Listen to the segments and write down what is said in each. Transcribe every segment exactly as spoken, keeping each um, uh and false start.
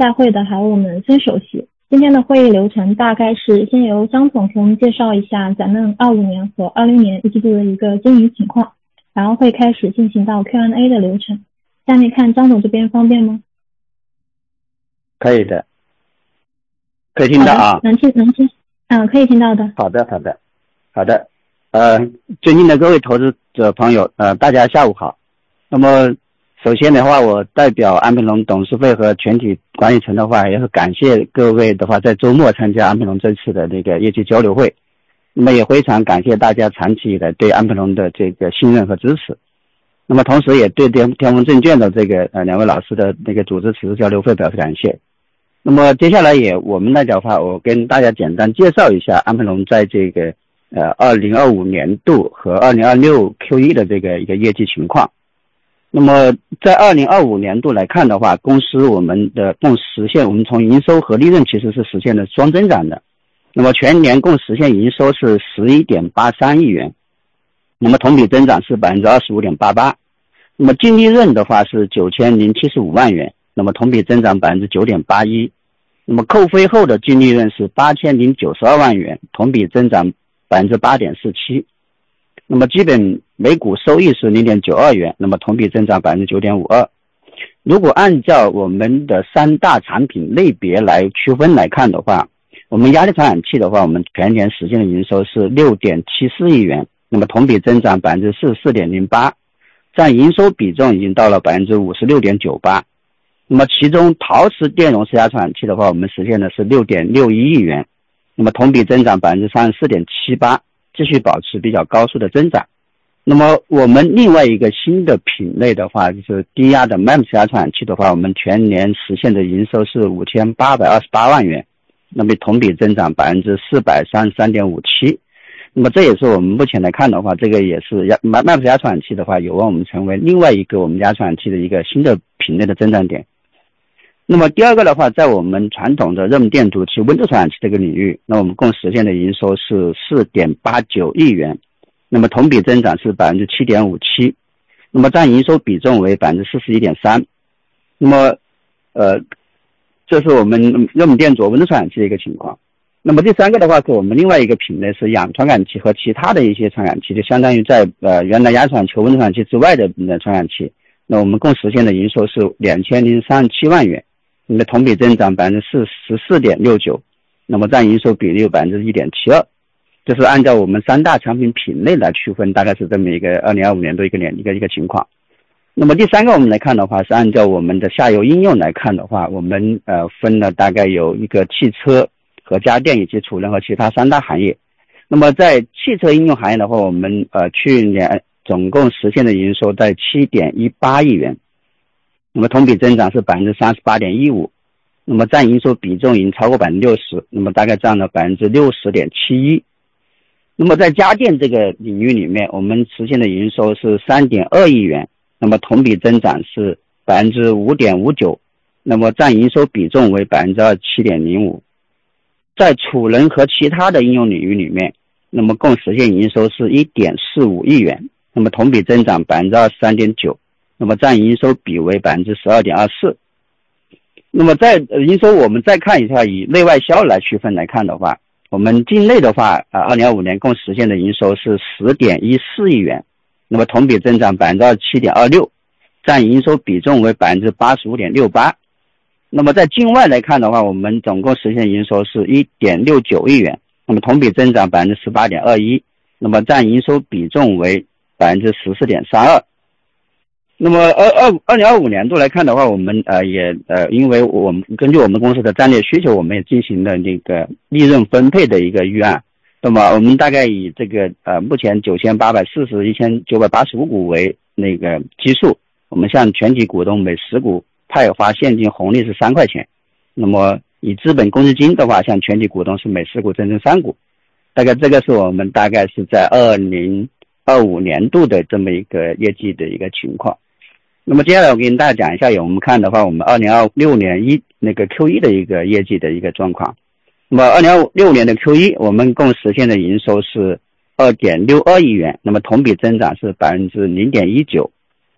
在会的还有我们孙首席。今天的会议流程大概是先由张总给我们介绍一下咱们二五年和二零年一季度的一个经营情况，然后会开始进行到 Q and A 的流程。下面看张总这边方便吗？ 可以的，可以听到啊？ 能听能听，嗯，可以听到的。 好的，好的，好的。呃，尊敬的各位投资者朋友，呃，大家下午好。那么，首先的话，我代表安平龙董事会和全体管理层的话，也是感谢各位的话，在周末参加安平龙这次的这个业绩交流会。那么也非常感谢大家长期以来对安平龙的这个信任和支持。那么同时也对天天风证券的这个呃两位老师的那个组织此次交流会表示感谢。那么接下来也我们来讲的话，我跟大家简单介绍一下安平龙在这个呃二零二五年度和二零二六 Q 一 的这个一个业绩情况。那么在二零二五年度来看的话，公司我们的共实现，我们从营收和利润其实是实现了双增长的。那么全年共实现营收是 十一点八三亿元，那么同比增长是 百分之二十五点八八。那么净利润的话是九千零七十五万元，那么同比增长 百分之九点八一。那么扣非后的净利润是八千零九十二万元，同比增长 百分之八点四七。那么基本每股收益是 零点九二元，那么同比增长 百分之九点五二。如果按照我们的三大产品类别来区分来看的话，我们压力传感器的话，我们全年实现的营收是 六点七四亿元，那么同比增长 百分之四十四点零八， 占营收比重已经到了 百分之五十六点九八。那么其中陶瓷电容式压传感器的话，我们实现的是 六点六一亿元，那么同比增长 百分之三十四点七八， 继续保持比较高速的增长。那么我们另外一个新的品类的话，就是低压的 M E M S 压传感器的话，我们全年实现的营收是五千八百二十八万元，那么同比增长 百分之四百三十三点五七。那么这也是我们目前来看的话，这个也是 M E M S 压传感器的话，有望我们成为另外一个我们压传感器的一个新的品类的增长点。那么第二个的话，在我们传统的热门电阻器温度传感器这个领域，那我们共实现的营收是 四点八九亿元，那么同比增长是 百分之七点五七， 那么占营收比重为 百分之四十一点三。 那么呃，这是我们热门电阻温度传感器的一个情况。那么第三个的话，是我们另外一个品类是氧传感器和其他的一些传感器，就相当于在呃原来压传球温度传感器之外的传感器，那我们共实现的营收是两千零三十七万元，那么同比增长 百分之四十四点六九， 那么占营收比例有 百分之一点七二。 这是按照我们三大产品品类来区分，大概是这么一个二零二五年的一个年一个一个情况。那么第三个我们来看的话，是按照我们的下游应用来看的话，我们呃分了大概有一个汽车和家电以及储能和其他三大行业。那么在汽车应用行业的话，我们呃去年总共实现的营收在 七点一八亿元，那么同比增长是 百分之三十八点一五， 那么占营收比重已经超过 百分之六十， 那么大概占了 百分之六十点七一。那么在家电这个领域里面，我们实现的营收是 三点二亿元，那么同比增长是 百分之五点五九， 那么占营收比重为 百分之二十七点零五。 在储能和其他的应用领域里面，那么共实现营收是 一点四五亿元，那么同比增长 百分之二十三点九， 那么占营收比为 百分之十二点二四。 那么在营收我们再看一下，以内外销来区分来看的话，我们境内的话啊，二零二五年共实现的营收是 十点一四亿元，那么同比增长 百分之二十七点二六， 占营收比重为 百分之八十五点六八。 那么在境外来看的话，我们总共实现营收是 一点六九亿元，那么同比增长 百分之十八点二一， 那么占营收比重为 百分之十四点三二。那么二零二五年度来看的话，我们呃也呃因为我们根据我们公司的战略需求，我们也进行了那个利润分配的一个预案。那么我们大概以这个呃目前九千八百四十、一千九百八十五股为那个基数，我们向全体股东每十股派发现金红利是三块钱。那么以资本公积金的话，向全体股东是每十股增增三股。大概这个是我们大概是在二零二五年度的这么一个业绩的一个情况。那么接下来我跟大家讲一下，我们看的话，我们二零二六年一那个 Q 一 的一个业绩的一个状况。那么二零二六年的 Q 一， 我们共实现的营收是 二点六二亿元，那么同比增长是 百分之零点一九，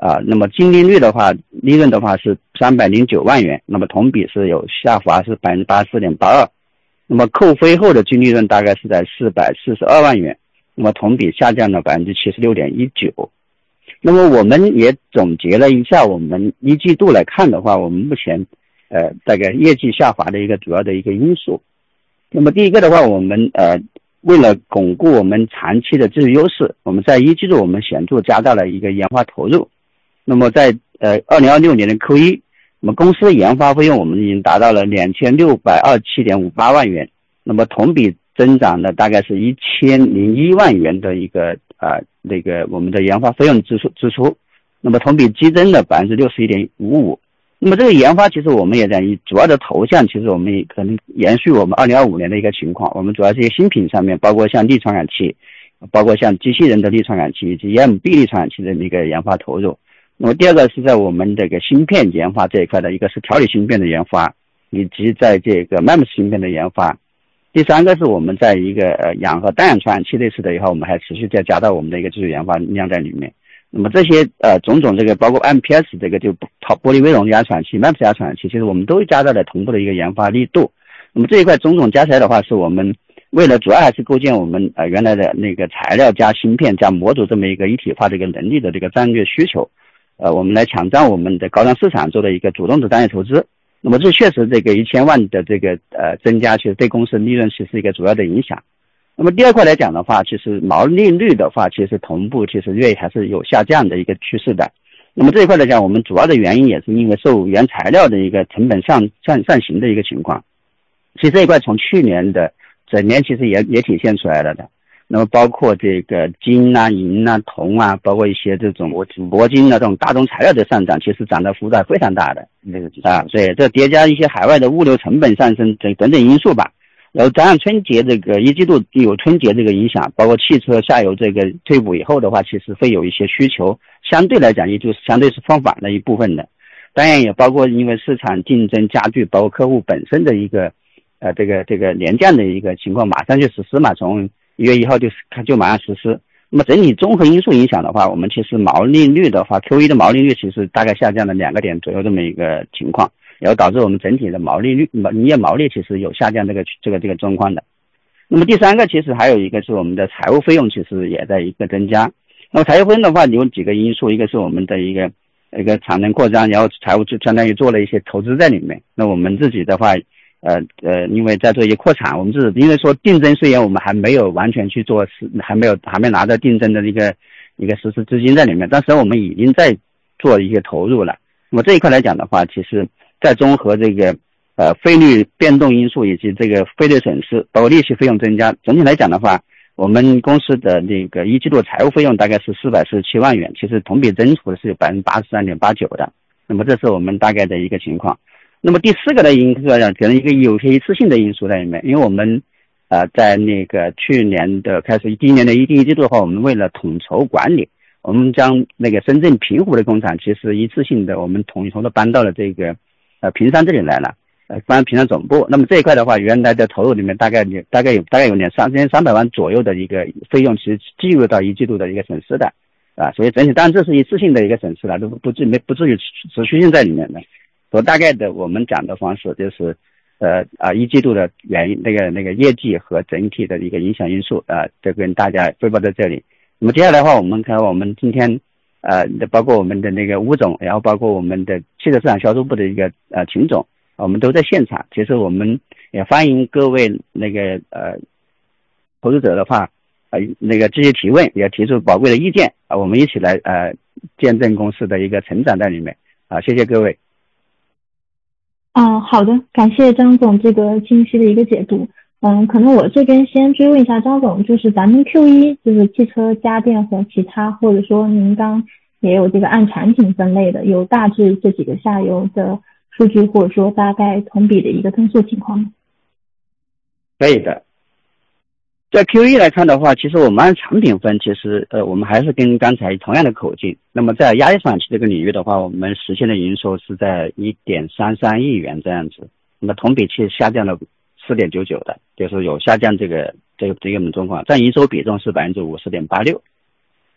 啊，那么净利率的话，利润的话是三百零九万元，那么同比是有下滑是百分之八十四点八二，那么扣非后的净利润大概是在四百四十二万元，那么同比下降了百分之七十六点一九。那么我们也总结了一下，我们一季度来看的话，我们目前呃大概业绩下滑的一个主要的一个因素。那么第一个的话，我们呃为了巩固我们长期的技术优势，我们在一季度我们显著加大了一个研发投入。那么在呃二零二六年的 Q 一，那么公司的研发费用我们已经达到了两千六百二十七点五八万元，那么同比增长了大概是一千零一万元的一个啊、呃、那个我们的研发费用支出支出，那么同比激增了百分之六十一点五五。那么这个研发其实我们也在主要的投向，其实我们也可能延续我们二零二五年的一个情况，我们主要是一些新品上面，包括像力传感器，包括像机器人的力传感器以及 E M B 力传感器的一个研发投入。那么第二个是在我们这个芯片研发这一块的，一个是调理芯片的研发，以及在这个 M E M S 芯片的研发。第三个是我们在一个呃氧和氮氧传感器类似的以后，我们还持续在加大我们的一个技术研发量在里面。那么这些呃种种这个包括 M P S 这个就玻璃微容压传感器 M E M S 压传感器，其实我们都加大了同步的一个研发力度。那么这一块种种加起来的话，是我们为了主要还是构建我们呃原来的那个材料加芯片加模组这么一个一体化的一个能力的这个战略需求。呃，我们来抢占我们的高端市场做的一个主动的战略投资。那么这确实这个一千万的这个呃增加，其实对公司利润其实一个主要的影响。那么第二块来讲的话，其实毛利率的话，其实同步其实月还是有下降的一个趋势的。那么这一块来讲，我们主要的原因也是因为受原材料的一个成本上上上行的一个情况。其实这一块从去年的整年其实也也体现出来了的。那么包括这个金啊、银啊、铜啊，包括一些这种铂金啊这种大宗材料的上涨，其实涨的幅度非常大的啊。对，这叠加一些海外的物流成本上升等等等因素吧。然后加上春节这个一季度有春节这个影响，包括汽车下游这个退补以后的话，其实会有一些需求，相对来讲也就是相对是放缓的一部分的。当然也包括因为市场竞争加剧，包括客户本身的一个呃这个这个廉价的一个情况马上就实施嘛，从一月一号就就马上实施。那么整体综合因素影响的话，我们其实毛利率的话 Q 一 的毛利率其实大概下降了两个点左右这么一个情况，然后导致我们整体的毛利率营业毛利其实有下降这个这个这个状况的。那么第三个其实还有一个是我们的财务费用其实也在一个增加。那么财务费用的话有几个因素，一个是我们的一个一个产能扩张，然后财务就相当于做了一些投资在里面。那我们自己的话呃呃，因为在做一些扩产，我们是因为说定增虽然我们还没有完全去做，还没有还没拿到定增的一个一个实施资金在里面，但是我们已经在做一些投入了。那么这一块来讲的话，其实在综合这个呃费率变动因素以及这个费率损失，包括利息费用增加，整体来讲的话，我们公司的那个一季度财务费用大概是四百四十七万元，其实同比增幅是有百分之八十三点八九的。那么这是我们大概的一个情况。那么第四个的因素来讲，可能一个有些一次性的因素在里面，因为我们呃在那个去年的开始第一年的一第一季度的话，我们为了统筹管理，我们将那个深圳平湖的工厂其实一次性的我们统筹的搬到了这个呃平山这里来了，呃搬平山总部。那么这一块的话，原来的投入里面大概大概有大概有两三千三百万左右的一个费用，其实计入到一季度的一个损失的啊，所以整体当然这是一次性的一个损失了，都不至没不至于持续性在里面的。所大概的我们讲的方式就是呃啊一季度的原因那个那个业绩和整体的一个影响因素啊，这跟大家汇报在这里。那么接下来的话，我们看我们今天呃包括我们的那个吴总，然后包括我们的汽车市场销售部的一个呃秦总，我们都在现场。其实我们也欢迎各位那个呃投资者的话呃那个这些提问，也提出宝贵的意见啊，我们一起来呃见证公司的一个成长在里面啊，谢谢各位。 嗯，好的，感谢张总这个清晰的一个解读。嗯，可能我这边先追问一下张总，就是咱们 Q 一 就是汽车、家电和其他，或者说您刚也有这个按产品分类的，有大致这几个下游的数据，或者说大概同比的一个增速情况吗？ 可以的。在 Q 一 来看的话，其实我们按产品分，其实呃我们还是跟刚才同样的口径。那么在压力传感器这个领域的话，我们实现的营收是在 一点三三亿元这样子，那么同比其实下降了 四点九九 的，就是有下降这个这个这个状况，占营收比重是 百分之五十点八六。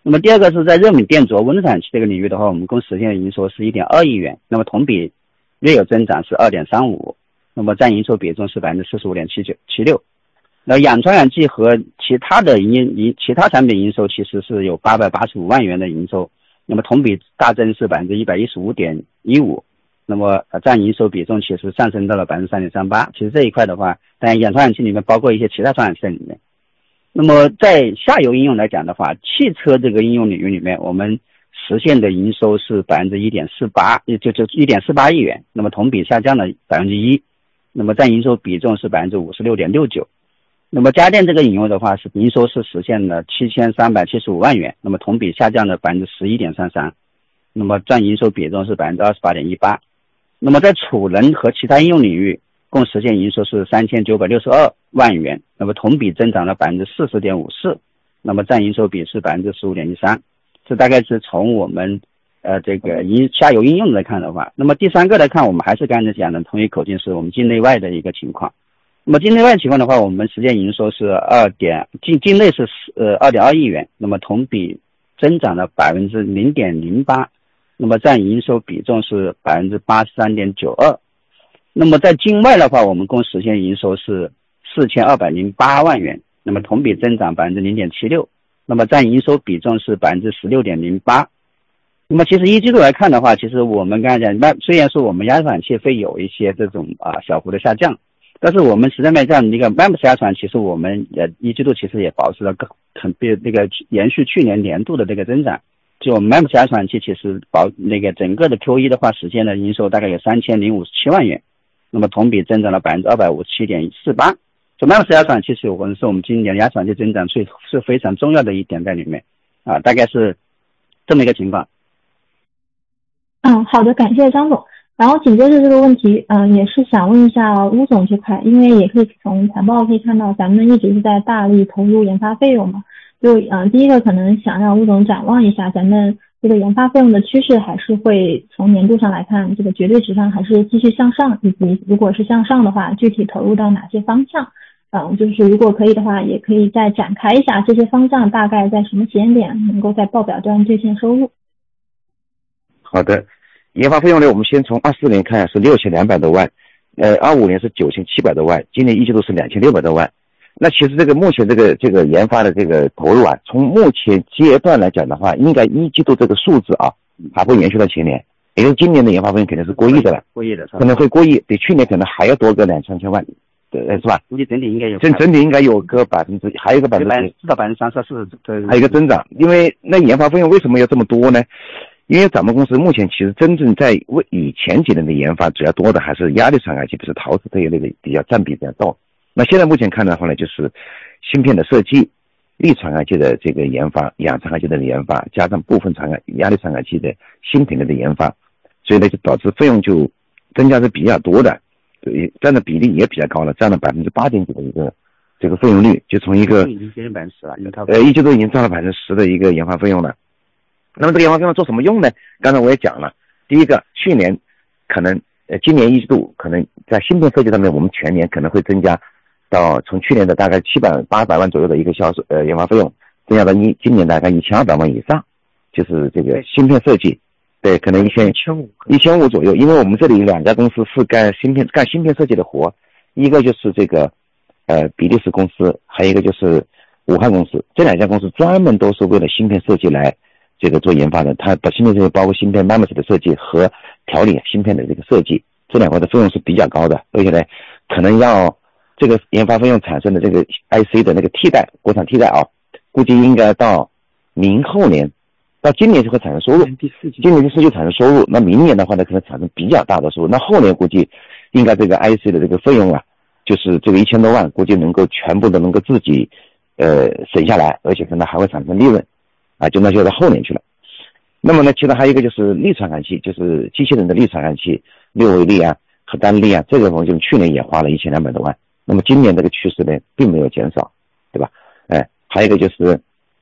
那么第二个是在热敏电着温产气这个领域的话，我们共实现的营收是 一点二亿元，那么同比略有增长是 二点三五， 那么占营收比重是 百分之四十五点七九七六。那氧传感器和其他的营营其他产品营收其实是有八百八十五万元的营收，那么同比大增是 百分之一百一十五点一五， 那么占营收比重其实上升到了 百分之三点三八。 其实这一块的话，当然氧传感器里面包括一些其他传感器在里面。那么在下游应用来讲的话，汽车这个应用领域里面，我们实现的营收是 百分之一点四八， 就就 一点四八亿元，那么同比下降了 百分之一， 那么占营收比重是 百分之五十六点六九。那么家电这个应用的话，是营收是实现了七千三百七十五万元，那么同比下降了 百分之十一点三三， 那么占营收比重是 百分之二十八点一八。 那么在储能和其他应用领域共实现营收是三千九百六十二万元，那么同比增长了 百分之四十点五四， 那么占营收比是 百分之十五点一三。 这大概是从我们呃这个下游应用来看的话。那么第三个来看，我们还是刚才讲的同一口径，是我们境内外的一个情况。那么境内外情况的话，我们实现营收是二点境境内是呃二点二亿元，那么同比增长了 百分之零点零八， 那么占营收比重是 百分之八十三点九二。 那么在境外的话，我们共实现营收是四千二百零八万元，那么同比增长 百分之零点七六， 那么占营收比重是 百分之十六点零八。 那么其实一季度来看的话，其实我们刚才讲，虽然说我们压传器会有一些这种啊小幅的下降，但是我们实在卖这样的一个 M A M S 压传，其实我们也一季度其实也保持了很那个延续去年年度的这个增长。就我们 M A M S 压传器其实保那个整个的 Q 一 的话，实现了营收大概有三千零五十七万元，那么同比增长了 百分之二百五十七点四八。 就 M A M S 压传器是我们是我们今年压传器增长是是非常重要的一点在里面啊，大概是这么一个情况。 嗯，好的，感谢张总。然后紧接着这个问题，嗯、呃，也是想问一下邬总这块，因为也可以从财报可以看到，咱们一直是在大力投入研发费用嘛。就嗯、呃，第一个可能想让邬总展望一下，咱们这个研发费用的趋势还是会从年度上来看，这个绝对值上还是继续向上，以及如果是向上的话，具体投入到哪些方向？嗯，就是如果可以的话，也可以再展开一下这些方向大概在什么时间点能够在报表端兑现收入。 好的。研发费用呢，我们先从二四年看是六千两百多万，呃，二五年是九千七百多万，今年一季度是两千六百多万。那其实这个目前这个这个研发的这个投入啊，从目前阶段来讲的话，应该一季度这个数字啊，还会延续到前年，也就是今年的研发费用肯定是过亿的了， 过亿的， 可能会过亿，比去年可能还要多个两三千万，对，是吧？ 估计整体应该有， 整整体应该有个百分之，还有个百分之至少百分之三十四，对， 还有一个增长。因为那研发费用为什么要这么多呢？因为咱们公司目前其实真正在为以前几年的研发主要多的还是压力传感器，比如陶瓷这一类的比较占比比较大。那现在目前看的话呢，就是芯片的设计、力传感器的这个研发、氧传感器的研发，加上部分传感压力传感器的新品类的研发，所以呢就导致费用就增加是比较多的，对，占的比例也比较高了，占了百分之八点几的一个这个费用率，就从一个已经接近百分之十了， 呃一季度已经占了百分之十的一个研发费用了。那么这个研发费用做什么用呢？刚才我也讲了，第一个，去年可能呃今年一季度可能在芯片设计上面，我们全年可能会增加到从去年的大概七百八百万左右的一个销售呃研发费用，增加到一今年大概一千二百万以上，就是这个芯片设计，对，可能一千一千五左右。因为我们这里两家公司是干芯片干芯片设计的活，一个就是这个呃比利时公司，还有一个就是武汉公司，这两家公司专门都是为了芯片设计来这个做研发的，它把芯片设计包括芯片 M A M S 的设计和调理芯片的这个设计，这两块的费用是比较高的，而且呢，可能要这个研发费用产生的这个 I C 的那个替代，国产替代啊，估计应该到明后年，到今年就会产生收入，今年第四季产生收入，那明年的话呢，可能产生比较大的收入，那后年估计应该这个 I C 的这个费用啊，就是这个一千多万，估计能够全部的能够自己呃省下来，而且可能还会产生利润。啊，就那就到后年去了。那么呢，其他还有一个就是力传感器，就是机器人的力传感器，六维力啊和单力啊，这个我们就去年也花了一千两百多万。那么今年这个趋势呢，并没有减少，对吧？哎，还有一个就是，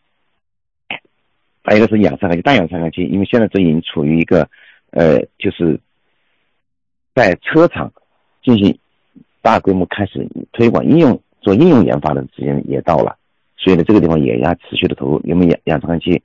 还有一个是氧传感器，氮氧传感器，因为现在这已经处于一个呃，就是在车厂进行大规模开始推广应用做应用研发的时间也到了。所以呢，这个地方也要持续的投入，因为氧氧传感器，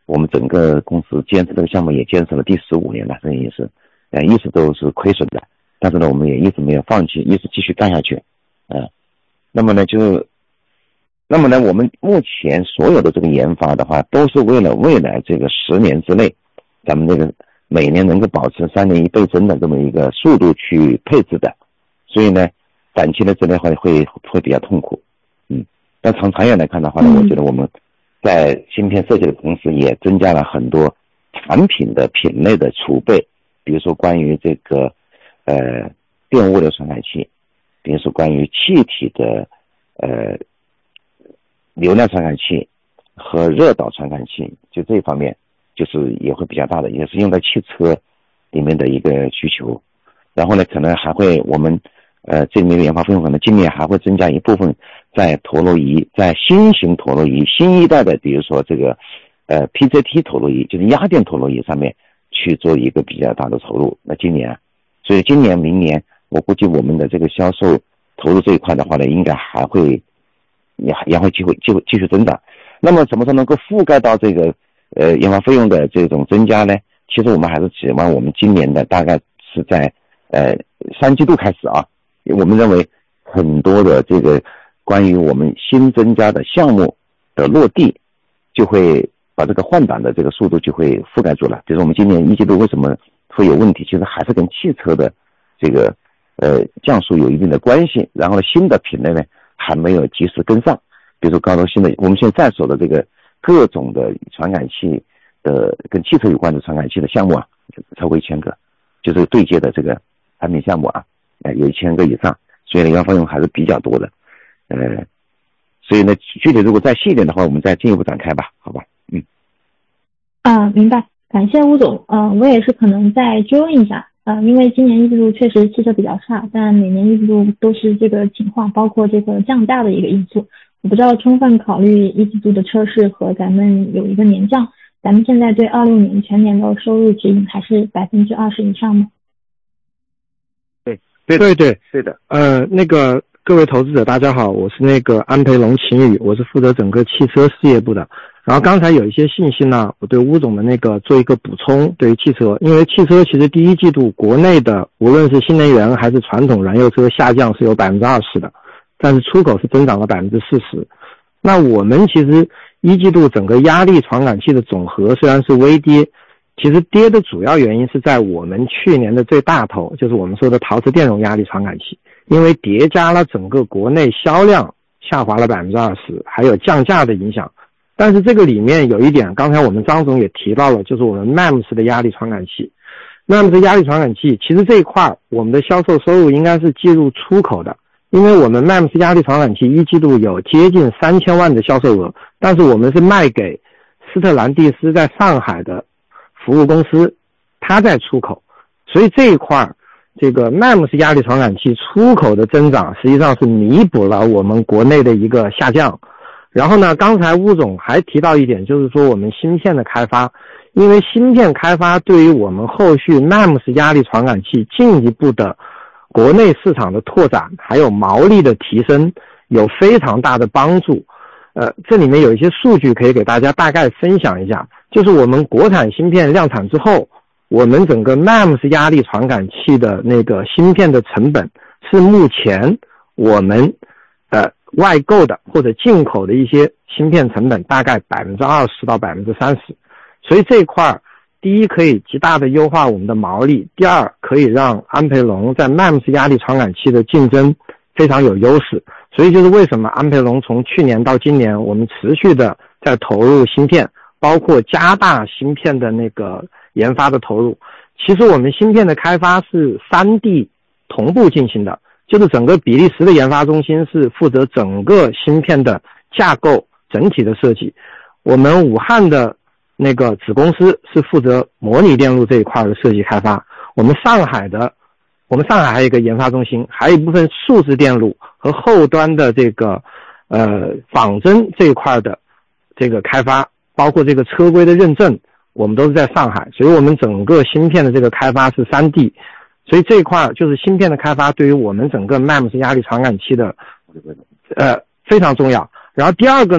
我们整个公司坚持这个项目也坚持了第十五年了，这也是呃一直都是亏损的，但是呢我们也一直没有放弃，一直继续干下去。呃那么呢就那么呢我们目前所有的这个研发的话都是为了未来这个十年之内咱们这个每年能够保持三年一倍增的这么一个速度去配置的，所以呢短期的之内会会会比较痛苦。嗯但从长远来看的话呢，我觉得我们在芯片设计的同时也增加了很多产品的品类的储备，比如说关于这个呃电物流传感器，比如说关于气体的呃流量传感器和热导传感器，就这一方面就是也会比较大的，也是用在汽车里面的一个需求。然后呢可能还会我们呃这里面的研发费用可能今年还会增加一部分在陀螺仪，在新型陀螺仪新一代的比如说这个呃 P Z T 陀螺仪，就是压电陀螺仪上面去做一个比较大的投入。那今年所以今年明年我估计我们的这个销售投入这一块的话呢应该还会也也会继续继续继续增长。那么什么时候能够覆盖到这个呃研发费用的这种增加呢？其实我们还是指望我们今年的大概是在呃三季度开始啊，我们认为很多的这个关于我们新增加的项目的落地就会把这个换挡的这个速度就会覆盖住了。比如说我们今年一季度为什么会有问题，其实还是跟汽车的这个呃降速有一定的关系，然后新的品类呢还没有及时跟上。比如说高通新的我们现在在手的这个各种的传感器的跟汽车有关的传感器的项目啊，超过一千个，就是对接的这个产品项目啊，呃有一千个以上，所以呢研发费用还是比较多的。呃所以呢具体如果再细一点的话我们再进一步展开吧，好吧。嗯啊，明白，感谢吴总。呃我也是可能再追问一下，呃因为今年一季度确实汽车比较差，但每年一季度都是这个情况，包括这个降价的一个因素，我不知道充分考虑一季度的车市和咱们有一个年降，咱们现在对二六年全年的收入指引还是百分之二十以上吗？ 对对对对对的。呃那个各位投资者大家好，我是那个安培龙秦宇，我是负责整个汽车事业部的。然后刚才有一些信息呢，我对吴总的那个做一个补充。对于汽车，因为汽车其实第一季度国内的无论是新能源还是传统燃油车下降是有百分之二十的，但是出口是增长了百分之四十。那我们其实一季度整个压力传感器的总和虽然是微跌，其实跌的主要原因是在我们去年的最大头，就是我们说的陶瓷电容压力传感器，因为叠加了整个国内销量下滑了百分之二十，还有降价的影响。但是这个里面有一点，刚才我们张总也提到了，就是我们 M A M S 的压力传感器。M A M S 压力传感器，其实这一块我们的销售收入应该是计入出口的，因为我们 M A M S 压力传感器一季度有接近三千万的销售额，但是我们是卖给斯特兰蒂斯在上海的服务公司，它在出口，所以这一块这个 M A M S 压力传感器出口的增长实际上是弥补了我们国内的一个下降。然后呢，刚才吴总还提到一点，就是说我们芯片的开发，因为芯片开发对于我们后续 M A M S 压力传感器进一步的国内市场的拓展，还有毛利的提升有非常大的帮助。呃，这里面有一些数据可以给大家大概分享一下，就是我们国产芯片量产之后，我们整个 M A M S 压力传感器的那个芯片的成本是目前我们呃外购的或者进口的一些芯片成本大概 百分之二十 到 百分之三十， 所以这一块第一可以极大的优化我们的毛利，第二可以让安培龙在 M A M S 压力传感器的竞争非常有优势。所以就是为什么安培龙从去年到今年我们持续的在投入芯片，包括加大芯片的那个研发的投入。其实我们芯片的开发是 三 D 同步进行的，就是整个比利时的研发中心是负责整个芯片的架构整体的设计，我们武汉的那个子公司是负责模拟电路这一块的设计开发，我们上海的我们上海还有一个研发中心，还有一部分数字电路和后端的这个呃仿真这一块的这个开发，包括这个车规的认证，我们都是在上海，所以我们整个芯片的这个开发是 三 D， 所以这一块就是芯片的开发对于我们整个 M A M S 压力传感器的呃非常重要。然后第二个呢，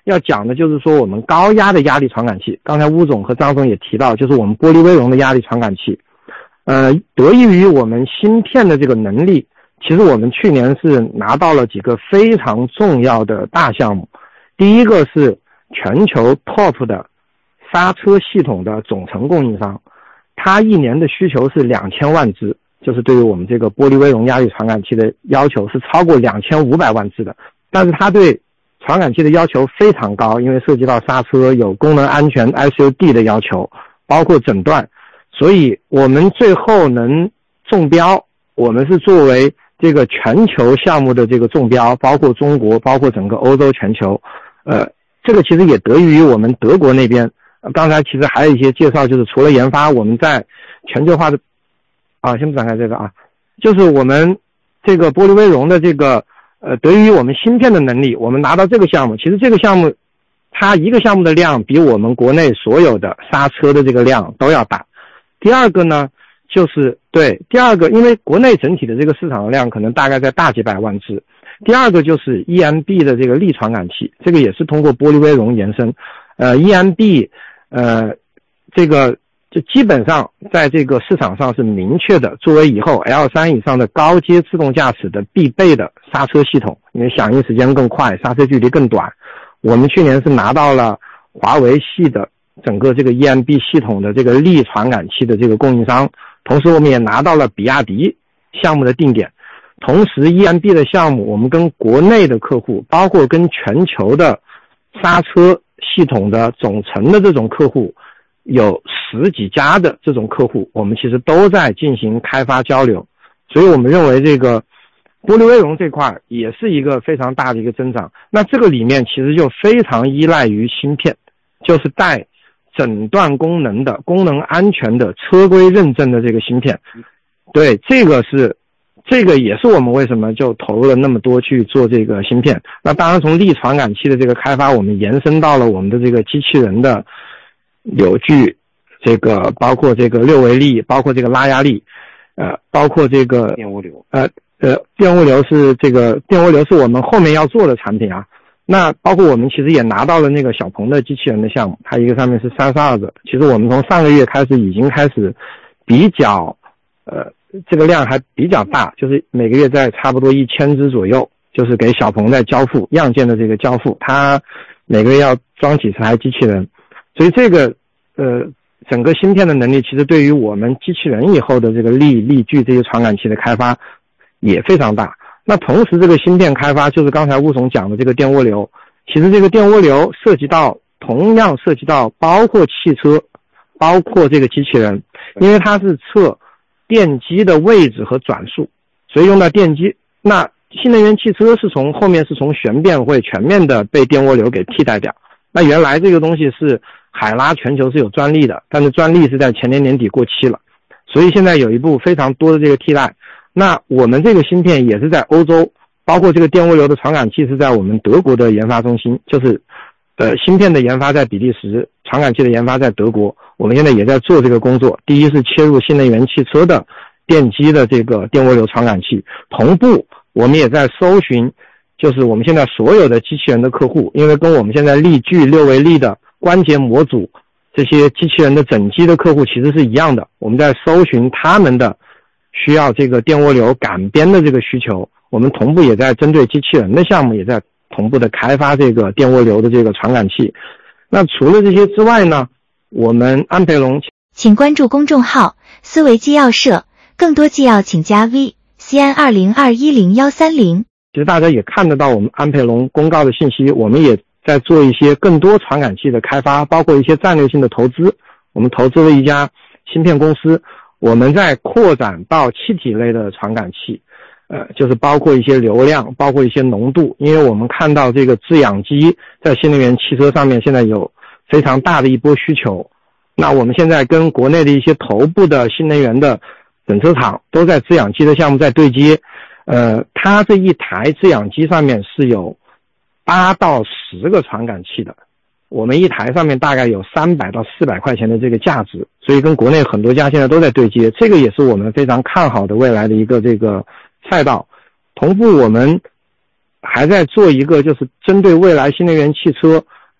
要讲的就是说我们高压的压力传感器，刚才邬总和张总也提到，就是我们玻璃微容的压力传感器。呃，得益于我们芯片的这个能力，其实我们去年是拿到了几个非常重要的大项目。第一个是全球 top 的刹车系统的总成供应商，它一年的需求是两千万只，就是对于我们这个玻璃微容压力传感器的要求是超过两千五百万只的。但是它对传感器的要求非常高，因为涉及到刹车，有功能安全 S U D 的要求，包括诊断。所以我们最后能中标，我们是作为这个全球项目的这个中标，包括中国，包括整个欧洲全球。呃，这个其实也得益于我们德国那边。刚才其实还有一些介绍，就是除了研发，我们在全球化的啊，先不展开这个啊，就是我们这个玻璃微容的这个呃，得益于我们芯片的能力，我们拿到这个项目，其实这个项目它一个项目的量比我们国内所有的刹车的这个量都要大。第二个呢，就是对，第二个，因为国内整体的这个市场的量可能大概在大几百万只。第二个就是 E M B 的这个力传感器，这个也是通过玻璃微容延伸。呃 E M B 呃这个就基本上在这个市场上是明确的，作为以后 L 三 以上的高阶自动驾驶的必备的刹车系统，因为响应时间更快，刹车距离更短。我们去年是拿到了华为系的整个这个 E M B 系统的这个力传感器的这个供应商，同时我们也拿到了比亚迪项目的定点。同时 E M B 的项目我们跟国内的客户，包括跟全球的刹车系统的总成的这种客户，有十几家的这种客户，我们其实都在进行开发交流。所以我们认为这个玻璃微容这块也是一个非常大的一个增长。那这个里面其实就非常依赖于芯片，就是带诊断功能的、功能安全的、车规认证的这个芯片。对，这个是这个也是我们为什么就投入了那么多去做这个芯片。那当然从力传感器的这个开发，我们延伸到了我们的这个机器人的扭矩，这个包括这个六维力，包括这个拉压力，呃，包括这个电涡流， 呃呃，电涡流是这个电涡流是我们后面要做的产品啊。那包括我们其实也拿到了那个小鹏的机器人的项目，它一个上面是三十二个。其实我们从上个月开始已经开始比较，呃，这个量还比较大，就是每个月在差不多一千只左右，就是给小鹏在交付样件的这个交付，它每个月要装几台机器人。所以这个呃整个芯片的能力，其实对于我们机器人以后的这个力力矩这些传感器的开发也非常大。那同时这个芯片开发，就是刚才邬总讲的这个电涡流，其实这个电涡流涉及到同样涉及到包括汽车，包括这个机器人，因为它是测电机的位置和转速，所以用到电机。那新能源汽车是从后面是从悬变会全面的被电涡流给替代掉。那原来这个东西是海拉全球是有专利的，但是专利是在前年年底过期了，所以现在有一部非常多的这个替代。那我们这个芯片也是在欧洲，包括这个电涡流的传感器是在我们德国的研发中心，就是呃芯片的研发在比利时，传感器的研发在德国。我们现在也在做这个工作，第一是切入新能源汽车的电机的这个电涡流传感器，同步我们也在搜寻，就是我们现在所有的机器人的客户，因为跟我们现在力矩六维力的关节模组这些机器人的整机的客户其实是一样的，我们在搜寻他们的需要这个电涡流感边的这个需求，我们同步也在针对机器人的项目也在同步的开发这个电涡流的这个传感器。那除了这些之外呢，我们安培龙请关注公众号思维纪要社，更多纪要请加 V C N 二零二一零一三零。 其实大家也看得到我们安培龙公告的信息，我们也在做一些更多传感器的开发，包括一些战略性的投资。我们投资了一家芯片公司，我们在扩展到气体类的传感器，呃，就是包括一些流量，包括一些浓度，因为我们看到这个制氧机在新能源汽车上面现在有非常大的一波需求。那我们现在跟国内的一些头部的新能源的整车厂都在制氧机的项目在对接，呃，它这一台制氧机上面是有八到十个传感器的，我们一台上面大概有三百到四百块钱的这个价值，所以跟国内很多家现在都在对接，这个也是我们非常看好的未来的一个这个赛道。同步我们还在做一个就是针对未来新能源汽车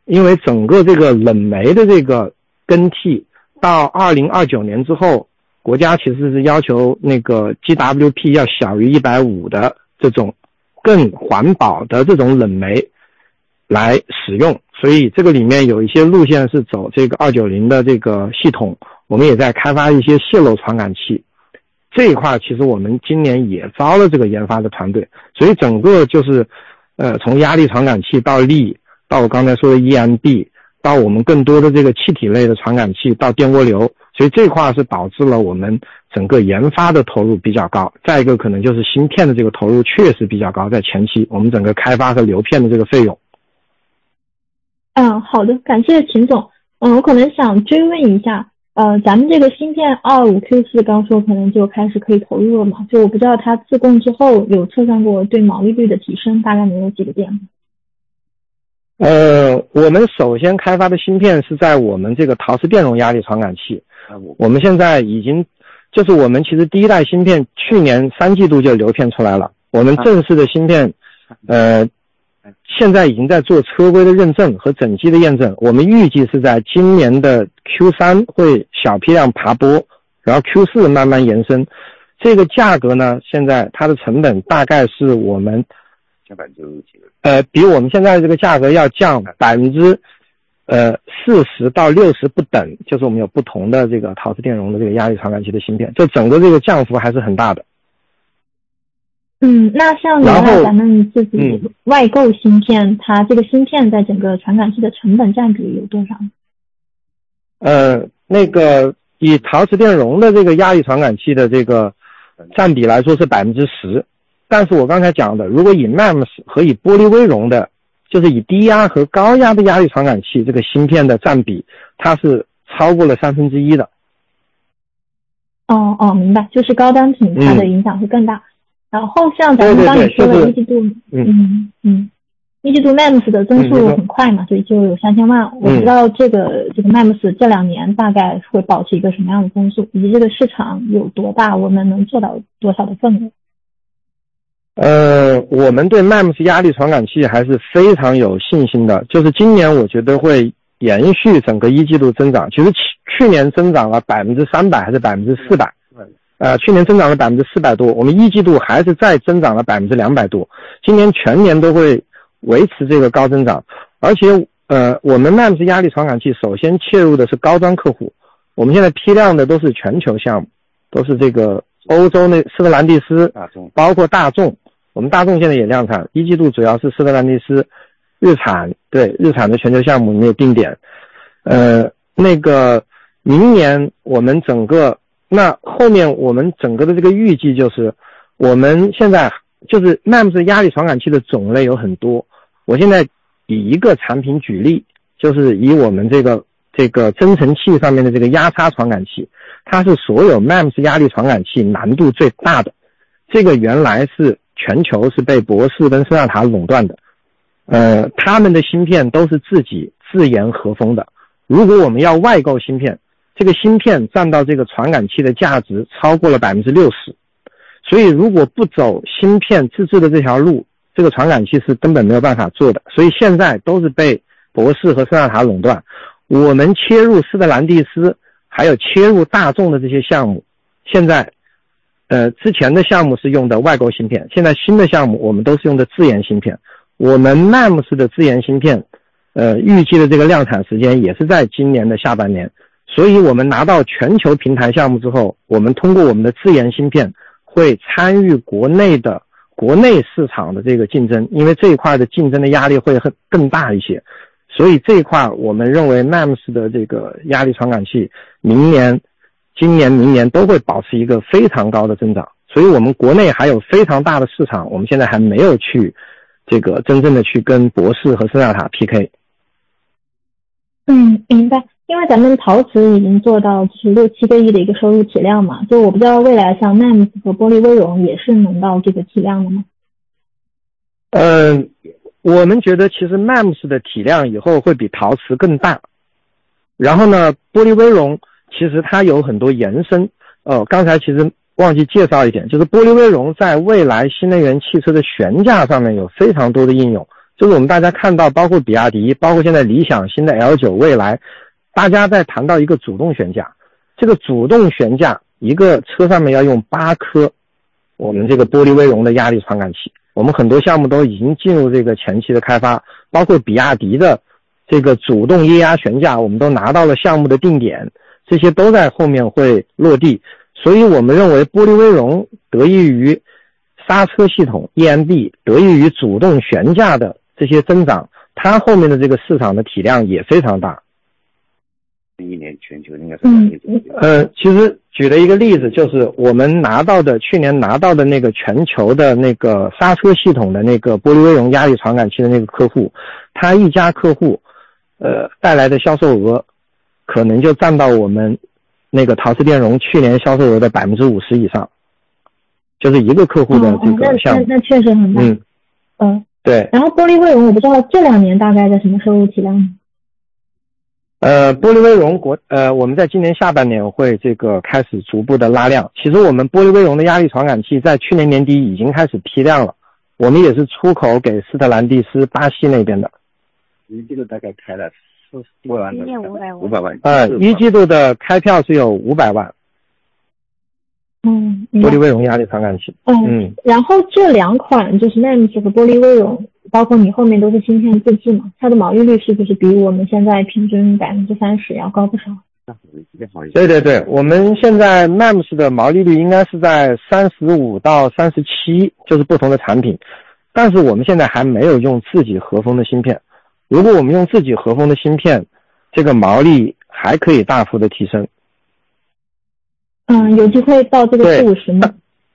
因为整个这个冷媒的这个更替到二零二九年之后，国家其实是要求那个 G W P 要小于一百五十的这种更环保的这种冷媒来使用，所以这个里面有一些路线是走这个二九零的这个系统，我们也在开发一些泄漏传感器。这一块其实我们今年也招了这个研发的团队，所以整个就是呃从压力传感器到力，到我刚才说的 E M B， 到我们更多的这个气体类的传感器，到电涡流，所以这块是导致了我们整个研发的投入比较高。再一个可能就是芯片的这个投入确实比较高，在前期我们整个开发和流片的这个费用。 嗯，好的，感谢秦总。嗯，我可能想追问一下，呃，咱们这个芯片 二五 Q 四 刚说可能就开始可以投入了嘛？就我不知道它自供之后有测算过对毛利率的提升大概能有几个点？ 呃，我们首先开发的芯片是在我们这个陶瓷电容压力传感器，我们现在已经就是我们其实第一代芯片去年三季度就流片出来了，我们正式的芯片呃现在已经在做车规的认证和整机的验证，我们预计是在今年的 Q 三 会小批量爬坡，然后 Q 四 慢慢延伸。这个价格呢，现在它的成本大概是我们呃比我们现在这个价格要降百分之呃四十到六十不等，就是我们有不同的这个陶瓷电容的这个压力传感器的芯片，这整个这个降幅还是很大的。 嗯，那像原来咱们自己外购芯片，嗯、它这个芯片在整个传感器的成本占比有多少？ 呃，那个以陶瓷电容的这个压力传感器的这个占比来说是百分之十，但是我刚才讲的，如果以 M A M S 和以玻璃微容的，就是以低压和高压的压力传感器这个芯片的占比，它是超过了三分之一的。 哦哦，明白，就是高单品它的影响会更大。嗯，然后像咱们刚你说的一季度，嗯嗯，一季度 M A M S 的增速很快嘛，所以就有三千万。我不知道这个这个 M A M S 这两年大概会保持一个什么样的增速，以及这个市场有多大，我们能做到多少的份额？ 呃，我们对 M A M S 压力传感器还是非常有信心的，就是今年我觉得会延续整个一季度增长。其实去年增长了百分之三百还是百分之四百？呃，去年增长了百分之四百多，我们一季度还是再增长了百分之两百多，今年全年都会维持这个高增长。而且呃，我们 M A M S 压力传感器首先切入的是高端客户，我们现在批量的都是全球项目，都是这个欧洲那斯特兰蒂斯，包括大众，我们大众现在也量产，一季度主要是斯特兰蒂斯、日产，对日产的全球项目没有定点。呃，那个明年我们整个。那后面我们整个的这个预计就是，我们现在就是 M A M S 压力传感器的种类有很多。我现在以一个产品举例，就是以我们这个这个增程器上面的这个压差传感器，它是所有 M A M S 压力传感器难度最大的。这个原来是全球是被博世跟森纳塔垄断的，呃，他们的芯片都是自己自研合封的。如果我们要外购芯片，这个芯片占到这个传感器的价值超过了百分之六十，所以如果不走芯片自制的这条路，这个传感器是根本没有办法做的。所以现在都是被博世和森纳塔垄断。我们切入斯特兰蒂斯，还有切入大众的这些项目，现在，呃，之前的项目是用的外购芯片，现在新的项目我们都是用的自研芯片。我们 M A M S 的自研芯片，呃，预计的这个量产时间也是在今年的下半年。所以我们拿到全球平台项目之后，我们通过我们的自研芯片会参与国内的国内市场的这个竞争，因为这一块的竞争的压力会很更大一些。所以这一块我们认为 M A M S 的这个压力传感器明年、今年、明年都会保持一个非常高的增长。所以我们国内还有非常大的市场，我们现在还没有去这个真正的去跟博世和森纳塔 P K。 嗯，明白。因为咱们陶瓷已经做到就是六七个亿的一个收入体量嘛，就我不知道未来像 M A M S 和玻璃微容也是能到这个体量的吗？ 嗯、呃，我们觉得其实 M A M S 的体量以后会比陶瓷更大，然后呢，玻璃微容其实它有很多延伸。呃，刚才其实忘记介绍一点，就是玻璃微容在未来新能源汽车的悬架上面有非常多的应用， 就是我们大家看到，包括比亚迪，包括现在理想新的 L 九， 蔚来，大家在谈到一个主动悬架。这个主动悬架，一个车上面要用八颗我们这个玻璃微容的压力传感器。我们很多项目都已经进入这个前期的开发，包括比亚迪的这个主动液压悬架，我们都拿到了项目的定点，这些都在后面会落地。所以我们认为玻璃微容得益于刹车系统 E M B， 得益于主动悬架的这些增长，它后面的这个市场的体量也非常大。 一年全球应该是嗯呃，其实举了一个例子，就是我们拿到的去年拿到的那个全球的那个刹车系统的那个玻璃微容压力传感器的那个客户，他一家客户呃带来的销售额可能就占到我们那个陶瓷电容去年销售额的百分之五十以上，就是一个客户的这个项目。 哦、那, 那, 那确实很大。 嗯嗯， 对。 然后玻璃微容我不知道这两年大概在什么收入体量？ 呃，玻璃微容国呃，我们在今年下半年会这个开始逐步的拉量。其实我们玻璃微容的压力传感器在去年年底已经开始批量了，我们也是出口给斯特兰蒂斯巴西那边的。 一季度大概开了四五百万， 今年五百万， 五百万。 呃，一季度的开票是有五百万。 嗯， 玻璃微容压力传感器。 嗯嗯， 然后这两款就是 M E M S 和玻璃微容，包括你后面都是芯片自制嘛，它的毛利率是不是比我们现在平均百分之三十要高不少？ 对对对，我们现在 M E M S 的毛利率应该是在三十五到三十七，就是不同的产品，但是我们现在还没有用自己和风的芯片。如果我们用自己和风的芯片，这个毛利还可以大幅的提升。 嗯，有机会到这个四五十吗？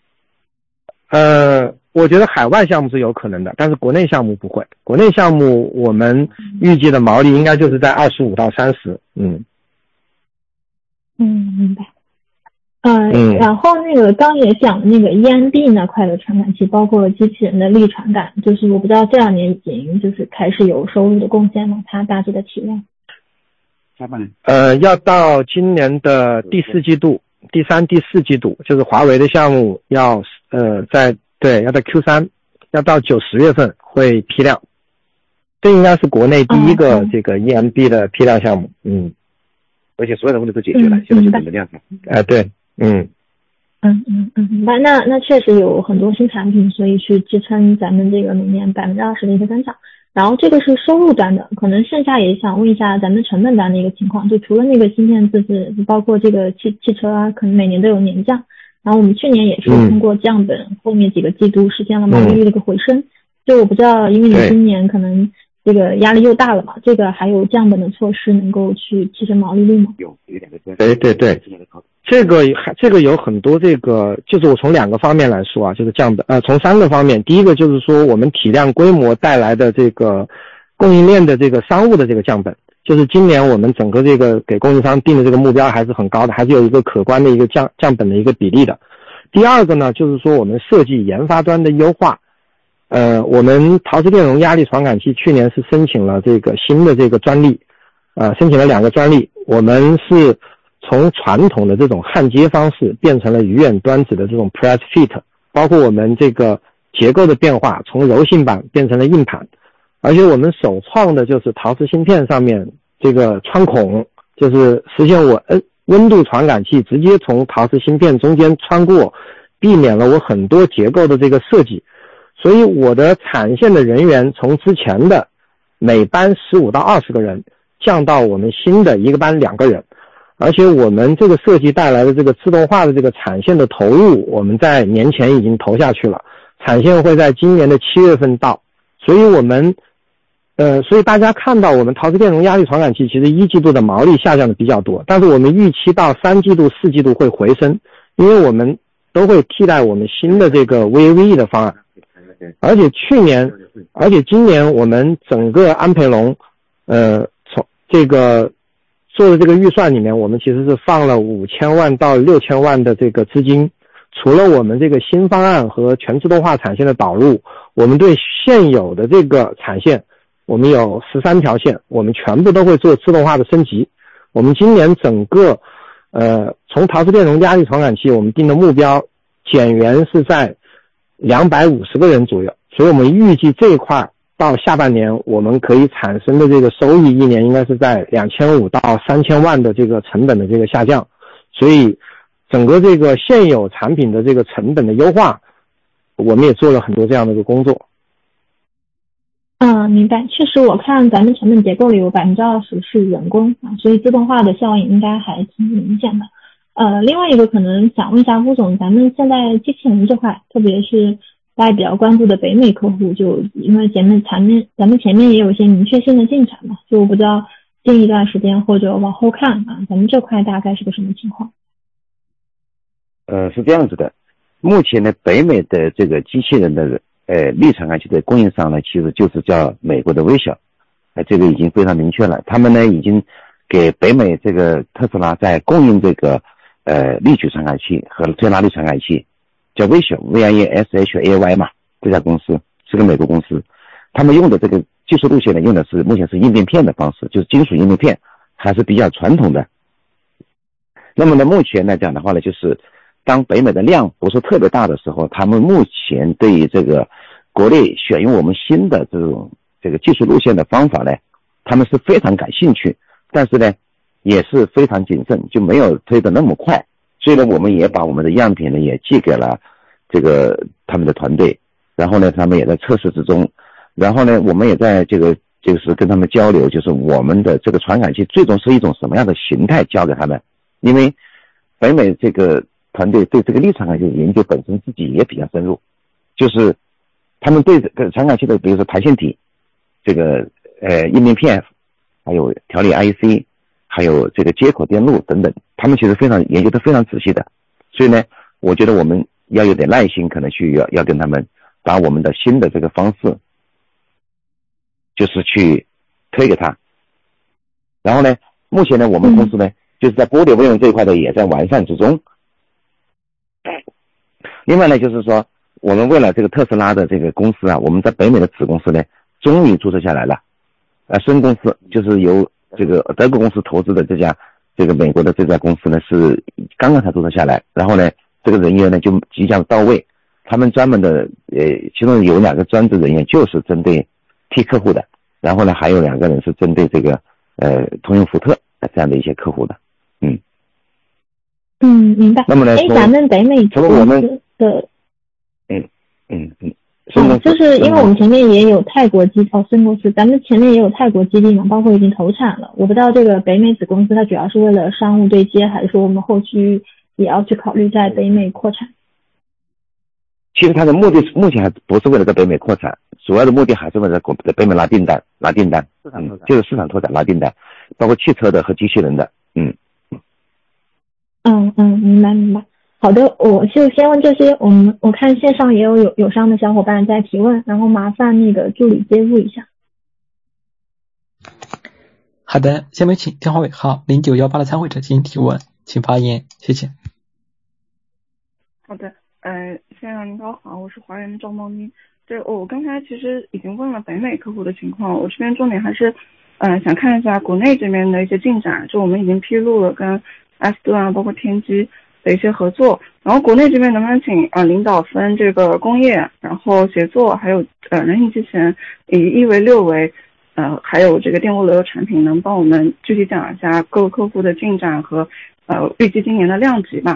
呃，我觉得海外项目是有可能的，但是国内项目不会。国内项目我们预计的毛利应该就是在二十五到三十。嗯。 嗯，明白。呃、 嗯， 然后那个刚也讲那个 E M B 那块的传感器，包括机器人的力传感，就是我不知道这两年已经就是开始有收入的贡献了，它大致的体量。 下半年。 呃，要到今年的第四季度。第三、第四季度，就是华为的项目要呃在对要在 Q 三，要到九十月份会批量，这应该是国内第一个这个 E M B 的批量项目。嗯， 而且所有的问题都解决了，嗯、现在就等着量产。 哎、呃，对，嗯， 嗯嗯嗯，明白。那那确实有很多新产品，所以去支撑咱们这个明年百分之二十的一个增长。然后这个是收入端的，可能剩下也想问一下咱们成本端的一个情况，就除了那个芯片自制，包括这个汽汽车啊，可能每年都有年降。然后我们去年也是通过降本，嗯、后面几个季度实现了毛利率的一个回升。嗯、就我不知道，因为你今年可能这个压力又大了嘛，这个还有降本的措施能够去提升毛利率吗？ 有，有两个对对对对，这个还这个有很多这个，就是我从两个方面来说啊，就是降本，呃，从三个方面。第一个就是说我们体量规模带来的这个供应链的这个商务的这个降本，就是今年我们整个这个给供应商定的这个目标还是很高的，还是有一个可观的一个降降本的一个比例的。第二个呢，就是说我们设计研发端的优化。呃，我们陶瓷电容压力传感器去年是申请了这个新的这个专利，呃，申请了两个专利。我们是从传统的这种焊接方式变成了鱼眼端子的这种 press fit， 包括我们这个结构的变化，从柔性板变成了硬盘，而且我们首创的就是陶瓷芯片上面这个穿孔，就是实现我温温度传感器直接从陶瓷芯片中间穿过，避免了我很多结构的这个设计。所以我的产线的人员从之前的每班十五到二十个人降到我们新的一个班两个人，而且我们这个设计带来的这个自动化的这个产线的投入，我们在年前已经投下去了，产线会在今年的七月份到。所以我们呃，所以大家看到我们陶瓷电容压力传感器其实一季度的毛利下降的比较多，但是我们预期到三季度、四季度会回升，因为我们都会替代我们新的这个 V A V E 的方案。而且去年，而且今年我们整个安培龙，呃，从这个做的这个预算里面，我们其实是放了五千万到六千万的这个资金。除了我们这个新方案和全自动化产线的导入，我们对现有的这个产线，我们有十三条线，我们全部都会做自动化的升级。我们今年整个，呃，从陶瓷电容压力传感器，我们定的目标减员是在两百五十个人左右，所以我们预计这一块到下半年我们可以产生的这个收益一年应该是在两千五到三千万的这个成本的这个下降，所以整个这个现有产品的这个成本的优化，我们也做了很多这样的一个工作。 嗯，明白。确实我看咱们成本结构里有百分之二十是人工啊，所以自动化的效应应该还挺明显的。呃，另外一个可能想问一下副总，咱们现在机器人这块，特别是大家比较关注的北美客户，就因为前面前面咱们前面也有一些明确性的进展嘛，就我不知道近一段时间或者往后看啊，咱们这块大概是个什么情况？ 呃，是这样子的，目前呢，北美的这个机器人的呃力传感器的供应商呢，其实就是叫美国的微小，呃，这个已经非常明确了，他们呢已经给北美这个特斯拉在供应这个呃力矩传感器和推拉力传感器，叫微小 V I A S H A Y 嘛，这家公司是个美国公司，他们用的这个技术路线呢，用的是目前是硬片片的方式，就是金属硬片片，还是比较传统的。那么呢，目前来讲的话呢，就是当北美的量不是特别大的时候，他们目前对于这个国内选用我们新的这种这个技术路线的方法呢，他们是非常感兴趣，但是呢也是非常谨慎，就没有推得那么快。所以呢，我们也把我们的样品呢也寄给了这个他们的团队，然后呢他们也在测试之中，然后呢我们也在这个就是跟他们交流，就是我们的这个传感器最终是一种什么样的形态交给他们。因为北美这个团队对这个力传感器的研究本身自己也比较深入，就是他们对这个传感器的比如说排线体，这个呃硬片片，还有调理 I C， 还有这个接口电路等等，他们其实非常研究得非常仔细的。所以呢，我觉得我们要有点耐心，可能去要要跟他们把我们的新的这个方式就是去推给他。然后呢，目前呢我们公司呢、嗯、就是在玻璃微容这一块的也在完善之中。另外呢，就是说我们为了这个特斯拉的这个公司啊，我们在北美的子公司呢终于注册下来了。呃，孙公司就是由这个德国公司投资的这家这个美国的这家公司呢是刚刚才注册下来，然后呢这个人员呢就即将到位，他们专门的呃其中有两个专职人员就是针对 T 客户的，然后呢还有两个人是针对这个呃通用福特这样的一些客户的。嗯嗯，明白。 那么呢， 哎，咱们北美公司的嗯嗯嗯嗯，就是因为我们前面也有泰国基哦，孙公司，咱们前面也有泰国基地嘛，包括已经投产了。我不知道这个北美子公司它主要是为了商务对接，还是说我们后续也要去考虑在北美扩产？ 其实它的目的目前还不是为了在北美扩产，主要的目的还是为了在北美拿订单，拿订单，嗯，就是市场拓展拿订单，包括汽车的和机器人的，嗯。 嗯嗯，明白明白。好的，我就先问这些。我们我看线上也有有友商的小伙伴在提问，然后麻烦那个助理接入一下。 好的，下面请电话尾号零九一八的参会者进行提问，请发言，谢谢。 好的，呃，先生您好，我是华人赵茂妮。对，我刚才其实已经问了北美客户的情况，我这边重点还是，呃，想看一下国内这边的一些进展。就我们已经披露了跟埃斯顿啊，包括天玑的一些合作，然后国内这边能不能请呃领导分这个工业，然后协作，还有呃人形机器人以一为六为，呃还有这个电涡流产品，能帮我们具体讲一下各个客户的进展和呃预计今年的量级吧？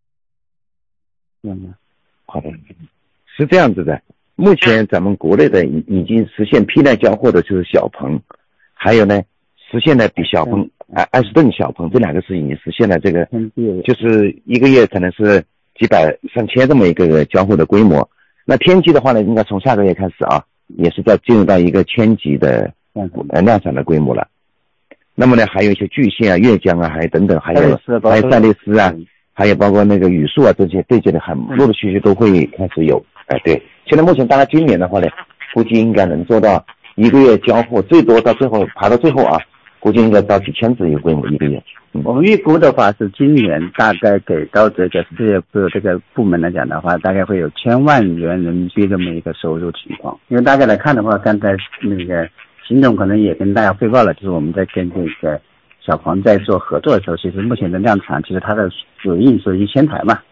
嗯，好的，是这样子的。目前咱们国内的已已经实现批量交货的就是小鹏，还有呢实现了比小鹏啊埃斯顿小鹏这两个是已经实现了这个，就是一个月可能是几百上千这么一个交货的规模。那天玑的话呢，应该从下个月开始啊，也是在进入到一个千级的呃量产的规模了。那么呢，还有一些巨蟹啊、粤江啊，还有等等，还有还有赛力斯啊，还有包括那个宇树啊这些对接的，很陆陆续续都会开始有。哎，对，现在目前大概今年的话呢，估计应该能做到一个月交货，最多到最后爬到最后啊，估计应该到几千只一个规模一个月。 嗯、我们预估的话是今年大概给到这个事业部这个部门来讲的话，大概会有千万元人民币这么一个收入情况。因为大家来看的话，刚才那个邢总可能也跟大家汇报了，就是我们在跟这个小鹏在做合作的时候，其实目前的量产，其实它的有印是一千台嘛。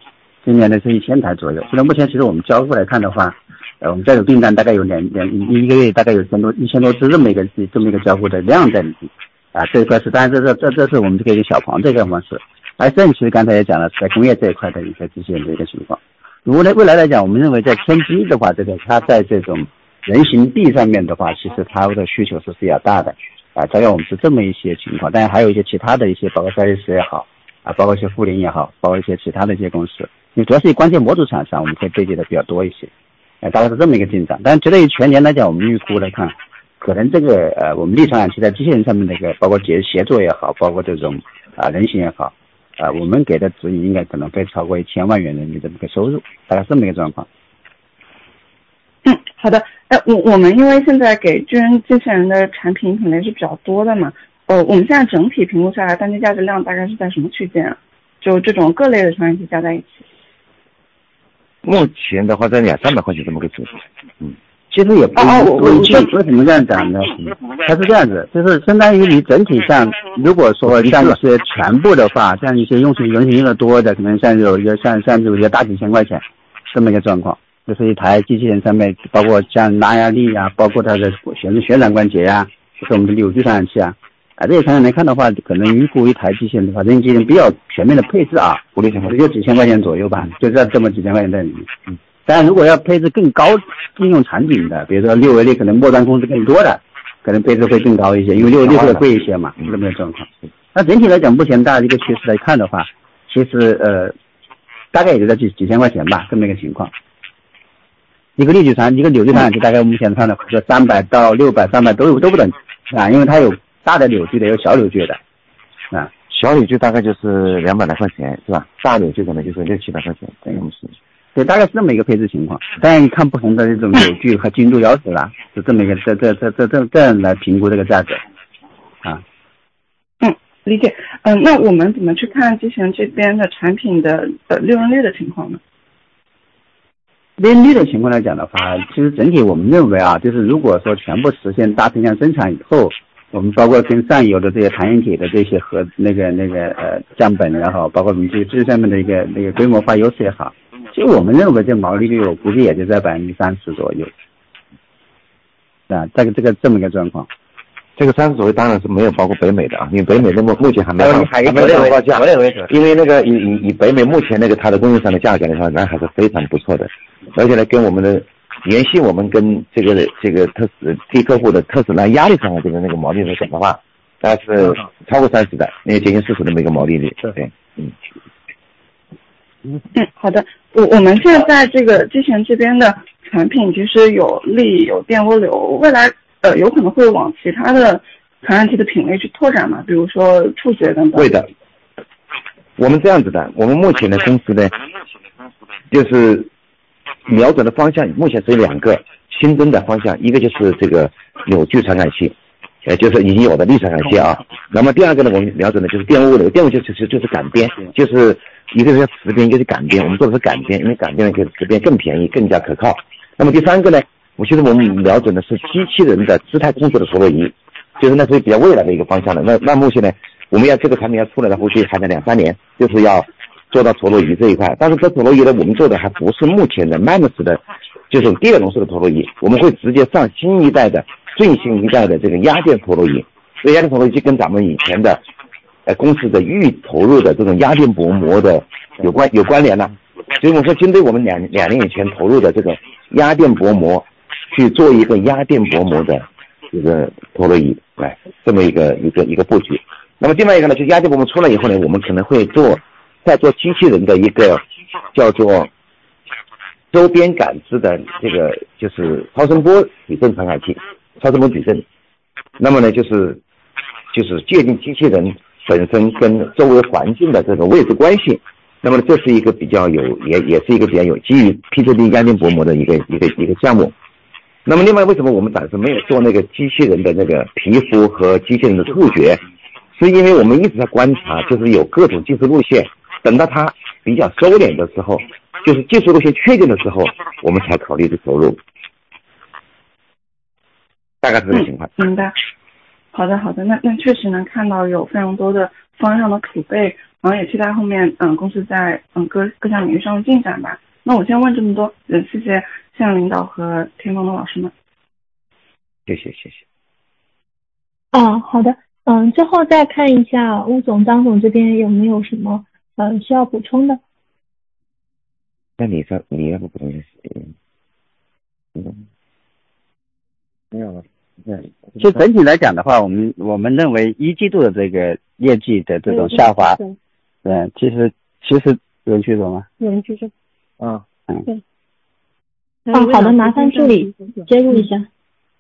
今年的是一千台左右。现在目前其实我们交付来看的话，呃，我们这个订单大概有两两一个月大概有千多一千多只这么一个这么一个交付的量在里面啊，这一块是当然这这这这是我们这个一个小鹏这个方式。而正其实刚才也讲了，在工业这一块的一个机器人的一个情况。如果呢未来来讲，我们认为在天机的话，这个它在这种人行地上面的话，其实它的需求是比较大的啊。大概我们是这么一些情况，当然还有一些其他的一些，包括赛力斯也好啊，包括一些富林也好，包括一些其他的一些公司，因为主要是以关键模组厂商我们可以对接的比较多一些，呃，大概是这么一个进展。但是对于全年来讲，我们预估来看，可能这个呃我们力传感器在机器人上面的一个，包括协协作也好，包括这种啊人形也好。啊、呃，我们给的指引应该可能会超过一千万元人民币的这个收入，大概这么一个状况。 嗯，好的。呃，我我们因为现在给巨人机器人的产品品类是比较多的嘛，呃，我们现在整体评估下来，单机价值量大概是在什么区间啊？就这种各类的传感器加在一起。 目前的话，在两三百块钱这么个水平。嗯。 其实也不哦，我为什么这样讲呢？它是这样子，就是相当于你整体上，如果说像一些全部的话，像一些用户人群用的多的，可能像有一个像像有一个大几千块钱这么一个状况，就是一台机器人上面，包括像拉压力啊，包括它的旋旋转关节啊，就是我们的扭矩传感器啊，啊这些传感来看的话，可能预估一台机器人的话，人机器人比较全面的配置啊，五六千块，就几千块钱左右吧，就在这么几千块钱在里面，嗯。当然，如果要配置更高应用场景的，比如说六维力可能末端控制更多的，可能配置会更高一些，因为六维力会贵一些嘛，这么个状况。那整体来讲，目前大家一个趋势来看的话，其实呃，大概也就在几几千块钱吧，这么一个情况。一个力矩传，一个扭矩传感器，大概目前看的说三百到六百、三百都有都不等啊，因为它有大的扭矩的，有小扭矩的啊。 小扭矩大概就是两百来块钱，是吧？大扭矩可能就是六七百块钱，这样是。 对，大概是这么一个配置情况，当然看不同的这种扭矩和精度要求啦，是这么一个这这这这这这样来评估这个价格啊。 嗯，理解。嗯、呃，那我们怎么去看机器人这边的产品的呃利润率的情况呢？ 利润率的情况来讲的话，其实整体我们认为啊，就是如果说全部实现大批量生产以后，我们包括跟上游的这些弹性体的这些和那个那个呃降本也好，包括我们这些知识上面的一个那个规模化优势也好。其实我们认为这毛利率我估计也就在百分之三十左右，啊，这个这个这么一个状况， 这个三十左右当然是没有包括北美的啊，因为北美那么目前还没上还没上报价，因为那个以以以北美目前那个它的供应商的价格来说，那还是非常不错的，而且呢跟我们的联系我们跟这个这个特斯替客户的特斯拉压力上的这个那个毛利率讲的话，大概是超过三十的，那接近四十的那么一个毛利率，对，嗯。 嗯，好的。我我们现在在这个机器人这边的产品，其实有力有电涡流，未来呃有可能会往其他的传感器的品类去拓展嘛，比如说触觉等等。 会的。我们这样子的，我们目前的公司呢，就是瞄准的方向，目前只有两个新增的方向，一个就是这个扭矩传感器。呃，就是已经有的力传感器啊。那么第二个呢，我们瞄准的就是电涡流，电涡就是就是就是感边，就是一个是磁边，一个是感边。我们做的是感边，因为感边呢，磁边更便宜，更加可靠。那么第三个呢，我其实我们瞄准的是机器人的姿态控制的陀螺仪，就是那是比较未来的一个方向的。那那目前呢，我们要这个产品要出来的，后续还得两三年，就是要做到陀螺仪这一块。但是这陀螺仪呢，我们做的还不是目前的 M A M S 的，就是第二龙式的陀螺仪，我们会直接上新一代的。最新一代的这个压电陀螺仪，所以压电陀螺仪就跟咱们以前的呃公司的预投入的这种压电薄膜的有关有关联了。所以我说针对我们两两年以前投入的这个压电薄膜去做一个压电薄膜的这个陀螺仪，来这么一个一个一个布局。那么另外一个呢，就压电薄膜出来以后呢，我们可能会做再做机器人的一个叫做周边感知的这个就是超声波矩阵传感器。超声波矩阵，那么呢，就是就是界定机器人本身跟周围环境的这种位置关系。那么这是一个比较有，也也是一个比较有基于 P C B 压电薄膜的一个一个一个项目。那么另外，为什么我们暂时没有做那个机器人的那个皮肤和机器人的触觉？是因为我们一直在观察，就是有各种技术路线，等到它比较收敛的时候，就是技术路线确定的时候，我们才考虑去投入。大概是这个情况。 嗯，明白。好的，好的，那那确实能看到有非常多的方向的储备。 然后也期待后面嗯公司在嗯各各项领域上的进展吧。那我先问这么多，嗯，谢谢现任领导和天风的老师们。 谢谢谢谢。 啊，好的，嗯，最后再看一下吴总、张总这边有没有什么嗯需要补充的。 那你说你要不补充一下？嗯，没有了。 就整体来讲的话，我们我们认为一季度的这个业绩的这种下滑，嗯，其实其实有人举手吗？ 有人举手。 啊，嗯， 对。啊，好的，麻烦助理接入一下。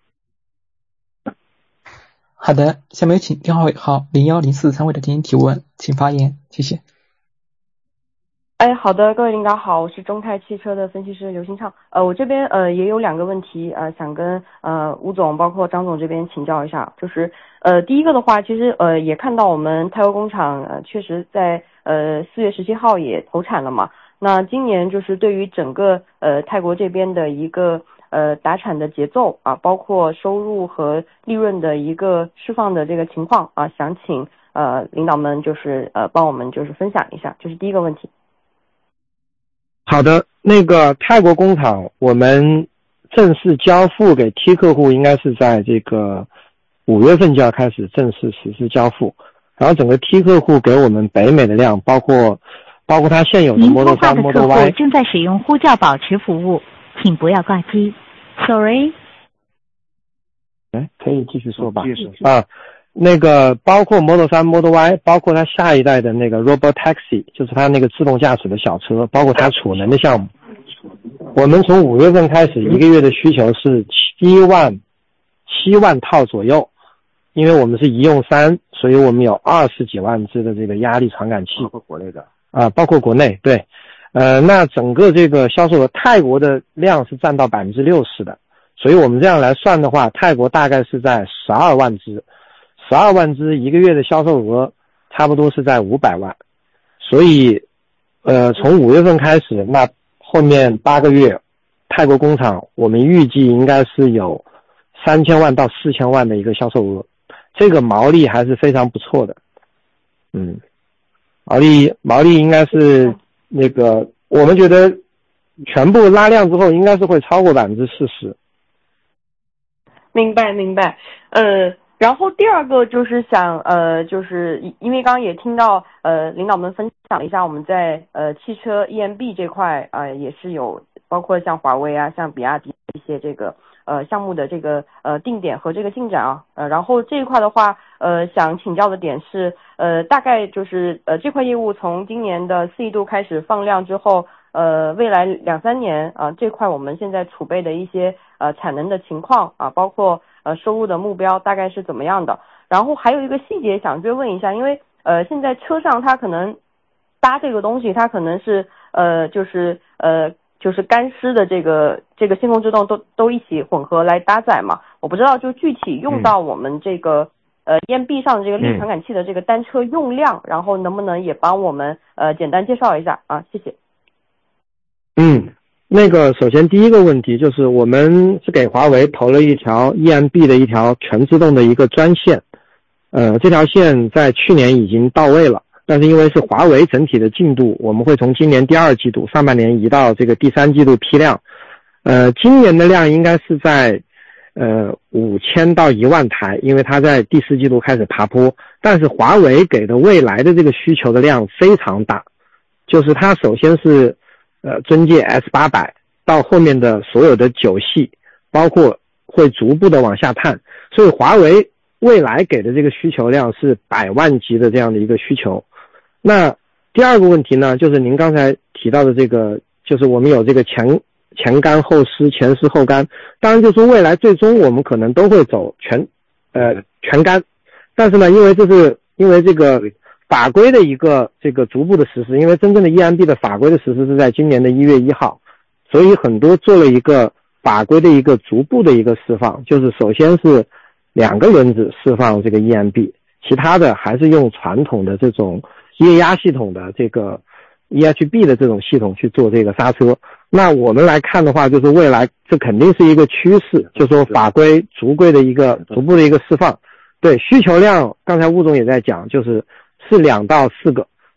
好的，下面有请电话尾号零幺零四参会者进行提问，请发言，谢谢。 哎，好的，各位领导好，我是中泰汽车的分析师刘新畅。呃，我这边呃也有两个问题，呃，想跟呃吴总包括张总这边请教一下。就是呃第一个的话，其实呃也看到我们泰国工厂呃确实在呃四月十七号也投产了嘛。那今年就是对于整个呃泰国这边的一个呃达产的节奏啊，包括收入和利润的一个释放的这个情况啊，想请呃领导们就是呃帮我们就是分享一下，这是第一个问题。 好的，那个泰国工厂我们正式交付给 T 客户应该是在这个五月份就要开始正式实施交付，然后整个 T 客户给我们北美的量包括包括它现有的 Model 三 Model Y。 正在使用呼叫保持服务，请不要挂机。 Sorry。 哎，可以继续说吧。继续说啊，那个包括 Model 三 Model Y， 包括它下一代的那个 Robot Taxi， 就是它那个自动驾驶的小车，包括它储能的项目，我们从五月份开始一个月的需求是七万七万套左右，因为我们是一用三，所以我们有二十几万只的这个压力传感器， 包括国内的啊，包括国内，对，呃，那整个这个销售额，泰国的量是占到百分之六十的，所以我们这样来算的话，泰国大概是在十二万只，十二万只一个月的销售额，差不多是在五百万，所以，呃，从五月份开始，那后面八个月，泰国工厂我们预计应该是有三千万到四千万的一个销售额，这个毛利还是非常不错的，嗯。毛利毛利应该是那个，我们觉得全部拉量之后应该是会超过百分之四十。 明白明白，呃，然后第二个就是想呃，就是因为刚刚也听到呃领导们分享了一下我们在呃汽车 E M B 这块啊、呃、也是有包括像华为啊、像比亚迪一些这个呃项目的这个呃定点和这个进展啊，呃，然后这一块的话，呃，想请教的点是，呃，大概就是呃这块业务从今年的四季度开始放量之后，呃，未来两三年啊、呃，这块我们现在储备的一些呃产能的情况啊，包括呃收入的目标大概是怎么样的？然后还有一个细节想追问一下，因为呃现在车上它可能搭这个东西，它可能是呃就是呃。就是干湿的这个这个信控制动都都一起混合来搭载嘛，我不知道就具体用到我们这个、嗯、呃 E M B 上的这个力传感器的这个单车用量、嗯、然后能不能也帮我们呃简单介绍一下啊，谢谢。 嗯，那个首先第一个问题就是我们是给华为投了一条 E M B 的一条全自动的一个专线，呃这条线在去年已经到位了，但是因为是华为整体的进度，我们会从今年第二季度上半年移到这个第三季度批量。呃，今年的量应该是在呃五千到一万台，因为它在第四季度开始爬坡。但是华为给的未来的这个需求的量非常大，就是它首先是呃尊界 S 八百， 到后面的所有的九系，包括会逐步的往下探，所以华为未来给的这个需求量是百万级的这样的一个需求。那第二个问题呢，就是您刚才提到的这个，就是我们有这个前前干后湿，前湿后干，当然就是未来最终我们可能都会走全呃全干，但是呢，因为这是因为这个法规的一个这个逐步的实施，因为真正的 E M B 的法规的实施是在今年的一月一号，所以很多做了一个法规的一个逐步的一个释放，就是首先是两个轮子释放这个 E M B， 其他的还是用传统的这种液压系统的这个 E H B 的这种系统去做这个刹车。那我们来看的话，就是未来这肯定是一个趋势，就是说法规逐规的一个逐步的一个释放。对，需求量刚才吴总也在讲，就是是两到四个，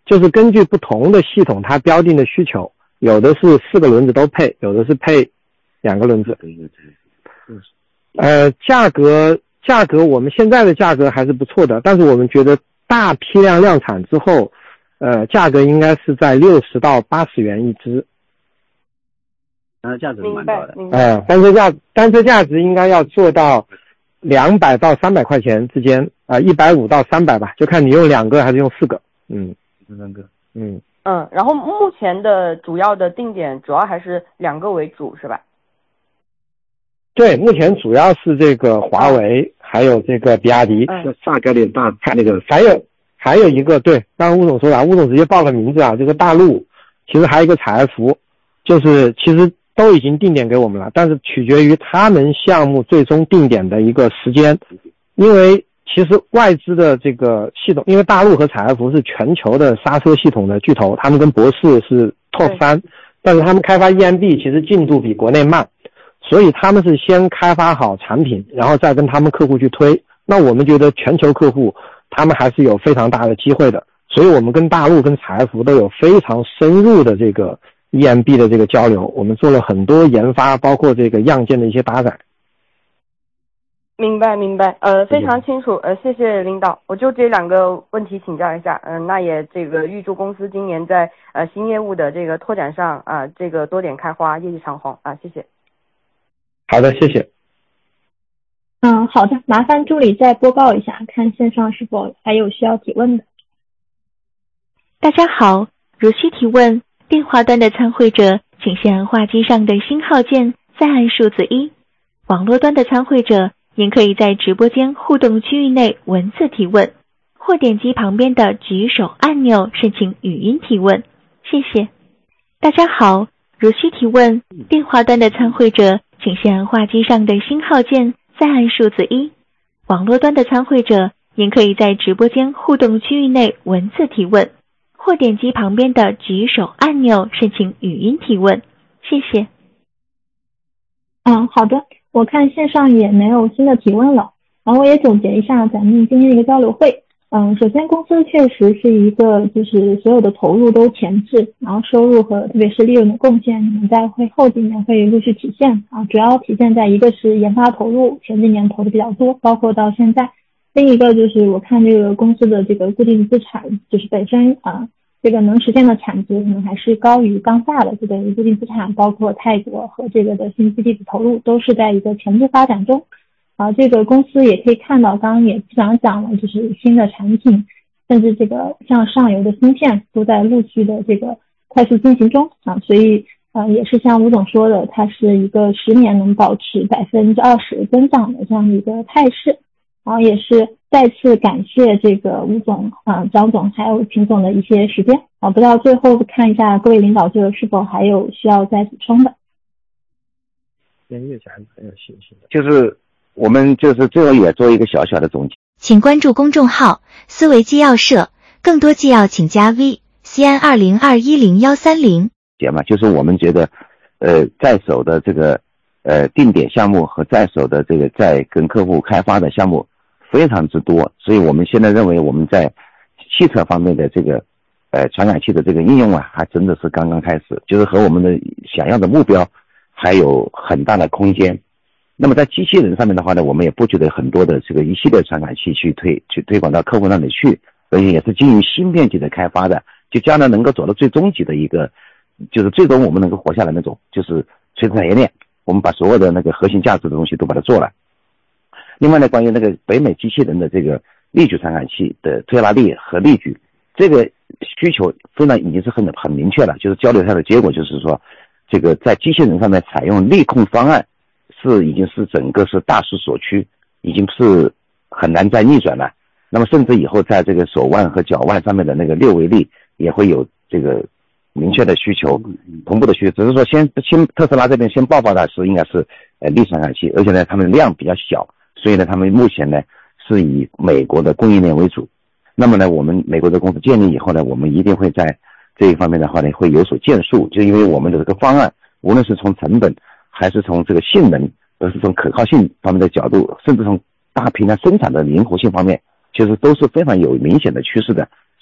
就是根据不同的系统它标定的需求，有的是四个轮子都配，有的是配两个轮子。呃，价格价格我们现在的价格还是不错的，但是我们觉得大批量量产之后，呃，价格应该是在六十到八十元一只。 呃，价值蛮高的。 呃，单车价单车价值应该要做到两百到三百块钱之间，啊、呃，一百五到三百吧，就看你用两个还是用四个。嗯， 三个。 嗯嗯，然后目前的主要的定点主要还是两个为主，是吧？ 对，目前主要是这个华为，嗯、还有这个比亚迪， 嗯、 大概率大那个， 还有还有一个，对，刚刚吴总说的，吴总直接报了名字啊，这个大陆，其实还有一个采埃孚，就是其实都已经定点给我们了，但是取决于他们项目最终定点的一个时间，因为其实外资的这个系统，因为大陆和采埃孚是全球的刹车系统的巨头，他们跟博世是 top 三，但是他们开发 E M B 其实进度比国内慢。所以他们是先开发好产品，然后再跟他们客户去推。那我们觉得全球客户他们还是有非常大的机会的，所以我们跟大陆跟采埃孚都有非常深入的这个 E M B 的这个交流，我们做了很多研发，包括这个样件的一些搭载。 明白明白，呃，非常清楚，呃，谢谢领导，我就这两个问题请教一下，嗯、呃，那也这个预祝公司今年在呃新业务的这个拓展上啊、呃，这个多点开花，业绩长虹啊，谢谢。 好的，谢谢。 嗯，好的，麻烦助理再播报一下，看线上是否还有需要提问的。 大家好，如需提问，电话端的参会者请先按话机上的星号键，再按数字一。网络端的参会者您可以在直播间互动区域内文字提问，或点击旁边的举手按钮申请语音提问。谢谢。大家好，如需提问，电话端的参会者请先按话机上的星号键，再按数字一。网络端的参会者您可以在直播间互动区域内文字提问，或点击旁边的举手按钮申请语音提问。谢谢。 嗯，好的，我看线上也没有新的提问了，然后我也总结一下咱们今天的一个交流会。嗯，首先公司确实是一个就是所有的投入都前置，然后收入和特别是利润的贡献，你们在会后几年会陆续体现啊，主要体现在一个是研发投入，前几年投的比较多，包括到现在。另一个就是我看这个公司的这个固定资产，就是本身啊这个能实现的产值可能还是高于当下的这个固定资产，包括泰国和这个的新基地的投入都是在一个前置发展中。啊，这个公司也可以看到，刚刚也基本上讲了，就是新的产品，甚至这个像上游的芯片都在陆续的这个快速进行中啊，所以呃也是像吴总说的，它是一个十年能保持百分之二十增长的这样的一个态势。然后也是再次感谢这个吴总啊、张总还有秦总的一些时间啊，不知道最后看一下各位领导这是否还有需要再补充的。 连月霞很有信心的， 就是我们就是最后也做一个小小的总结， 请关注公众号思维纪要社，更多纪要请加 V C N 二零二一零幺三零。 节嘛，就是我们觉得，呃，在手的这个呃定点项目和在手的这个在跟客户开发的项目非常之多，所以我们现在认为我们在汽车方面的这个呃传感器的这个应用啊，还真的是刚刚开始，就是和我们的想要的目标还有很大的空间。那么在机器人上面的话呢，我们也布局了很多的这个一系列传感器去推去推广到客户那里去，而且也是基于芯片级的开发的，就将来能够走到最终级的一个，就是最终我们能够活下来那种，就是垂直产业链，我们把所有的那个核心价值的东西都把它做了。另外呢，关于那个北美机器人的这个力矩传感器的推拉力和力矩，这个需求非常已经是很很明确了，就是交流下的结果就是说，这个在机器人上面采用力控方案是已经是整个是大势所趋，已经是很难再逆转了。那么甚至以后在这个手腕和脚腕上面的那个六维力也会有这个明确的需求，同步的需求，只是说先先特斯拉这边先爆发的是应该是呃力传感器，而且呢他们量比较小，所以呢他们目前呢是以美国的供应链为主。那么呢我们美国的公司建立以后呢，我们一定会在这一方面的话呢会有所建树，就因为我们的这个方案无论是从成本还是从这个性能，而是从可靠性方面的角度，甚至从大批量生产的灵活性方面，其实都是非常有明显的趋势的。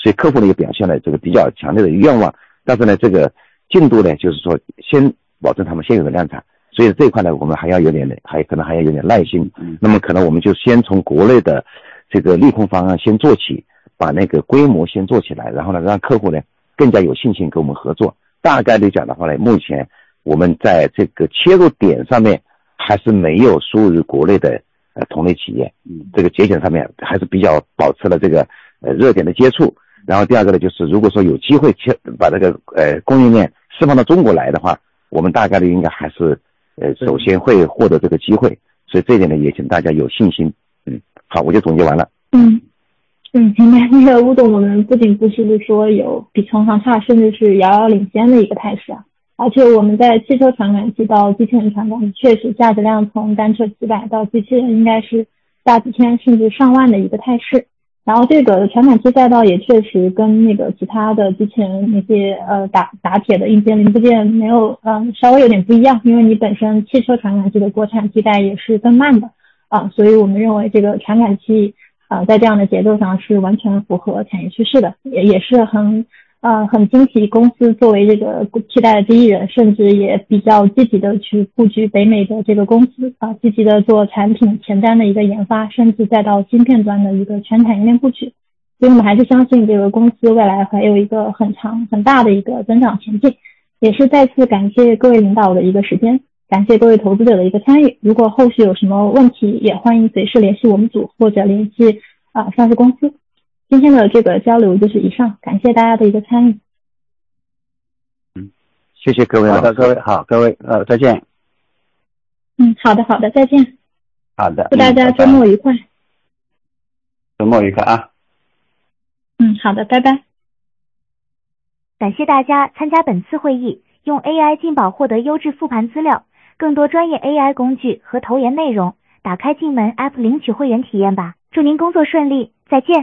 所以客户呢也表现了这个比较强烈的愿望，但是呢这个进度呢就是说先保证他们现有的量产，所以这一块呢我们还要有点还可能还要有点耐心。嗯，那么可能我们就先从国内的这个利空方案先做起，把那个规模先做起来，然后呢让客户呢更加有信心跟我们合作。大概率讲的话呢，目前我们在这个切入点上面还是没有输入国内的呃同类企业，嗯，这个节点上面还是比较保持了这个呃热点的接触。然后第二个呢，就是如果说有机会切把这个呃供应链释放到中国来的话，我们大概率应该还是呃首先会获得这个机会，所以这一点呢也请大家有信心。嗯，好，我就总结完了。 嗯嗯，明白。那个吴总，我们不仅不是说有比同行差，甚至是遥遥领先的一个态势啊。而且我们在汽车传感器到机器人传感器，确实价值量从单车几百到机器人应该是大几千甚至上万的一个态势。然后这个传感器赛道也确实跟那个其他的机器人那些呃打打铁的硬件零部件没有嗯、呃、稍微有点不一样，因为你本身汽车传感器的国产替代也是更慢的啊、呃，所以我们认为这个传感器啊、呃、在这样的节奏上是完全符合产业趋势的，也也是很呃很惊喜公司作为这个替代的第一人，甚至也比较积极的去布局北美的这个公司啊、呃，积极的做产品前端的一个研发，甚至再到芯片端的一个全产业链布局。所以我们还是相信这个公司未来还有一个很长很大的一个增长前进。也是再次感谢各位领导的一个时间，感谢各位投资者的一个参与。如果后续有什么问题，也欢迎随时联系我们组或者联系啊、呃、上市公司。今天的这个交流就是以上，感谢大家的一个参与。 嗯，谢谢各位。 好的，各位好，各位呃再见。 嗯，好的好的，再见。 好的， 祝大家周末愉快。嗯、 周末愉快啊。 嗯，好的，拜拜。 感谢大家参加本次会议，用 A I 进宝获得优质复盘资料，更多专业 A I 工具和投研内容，打开进门 App 领取会员体验吧。祝您工作顺利，再见。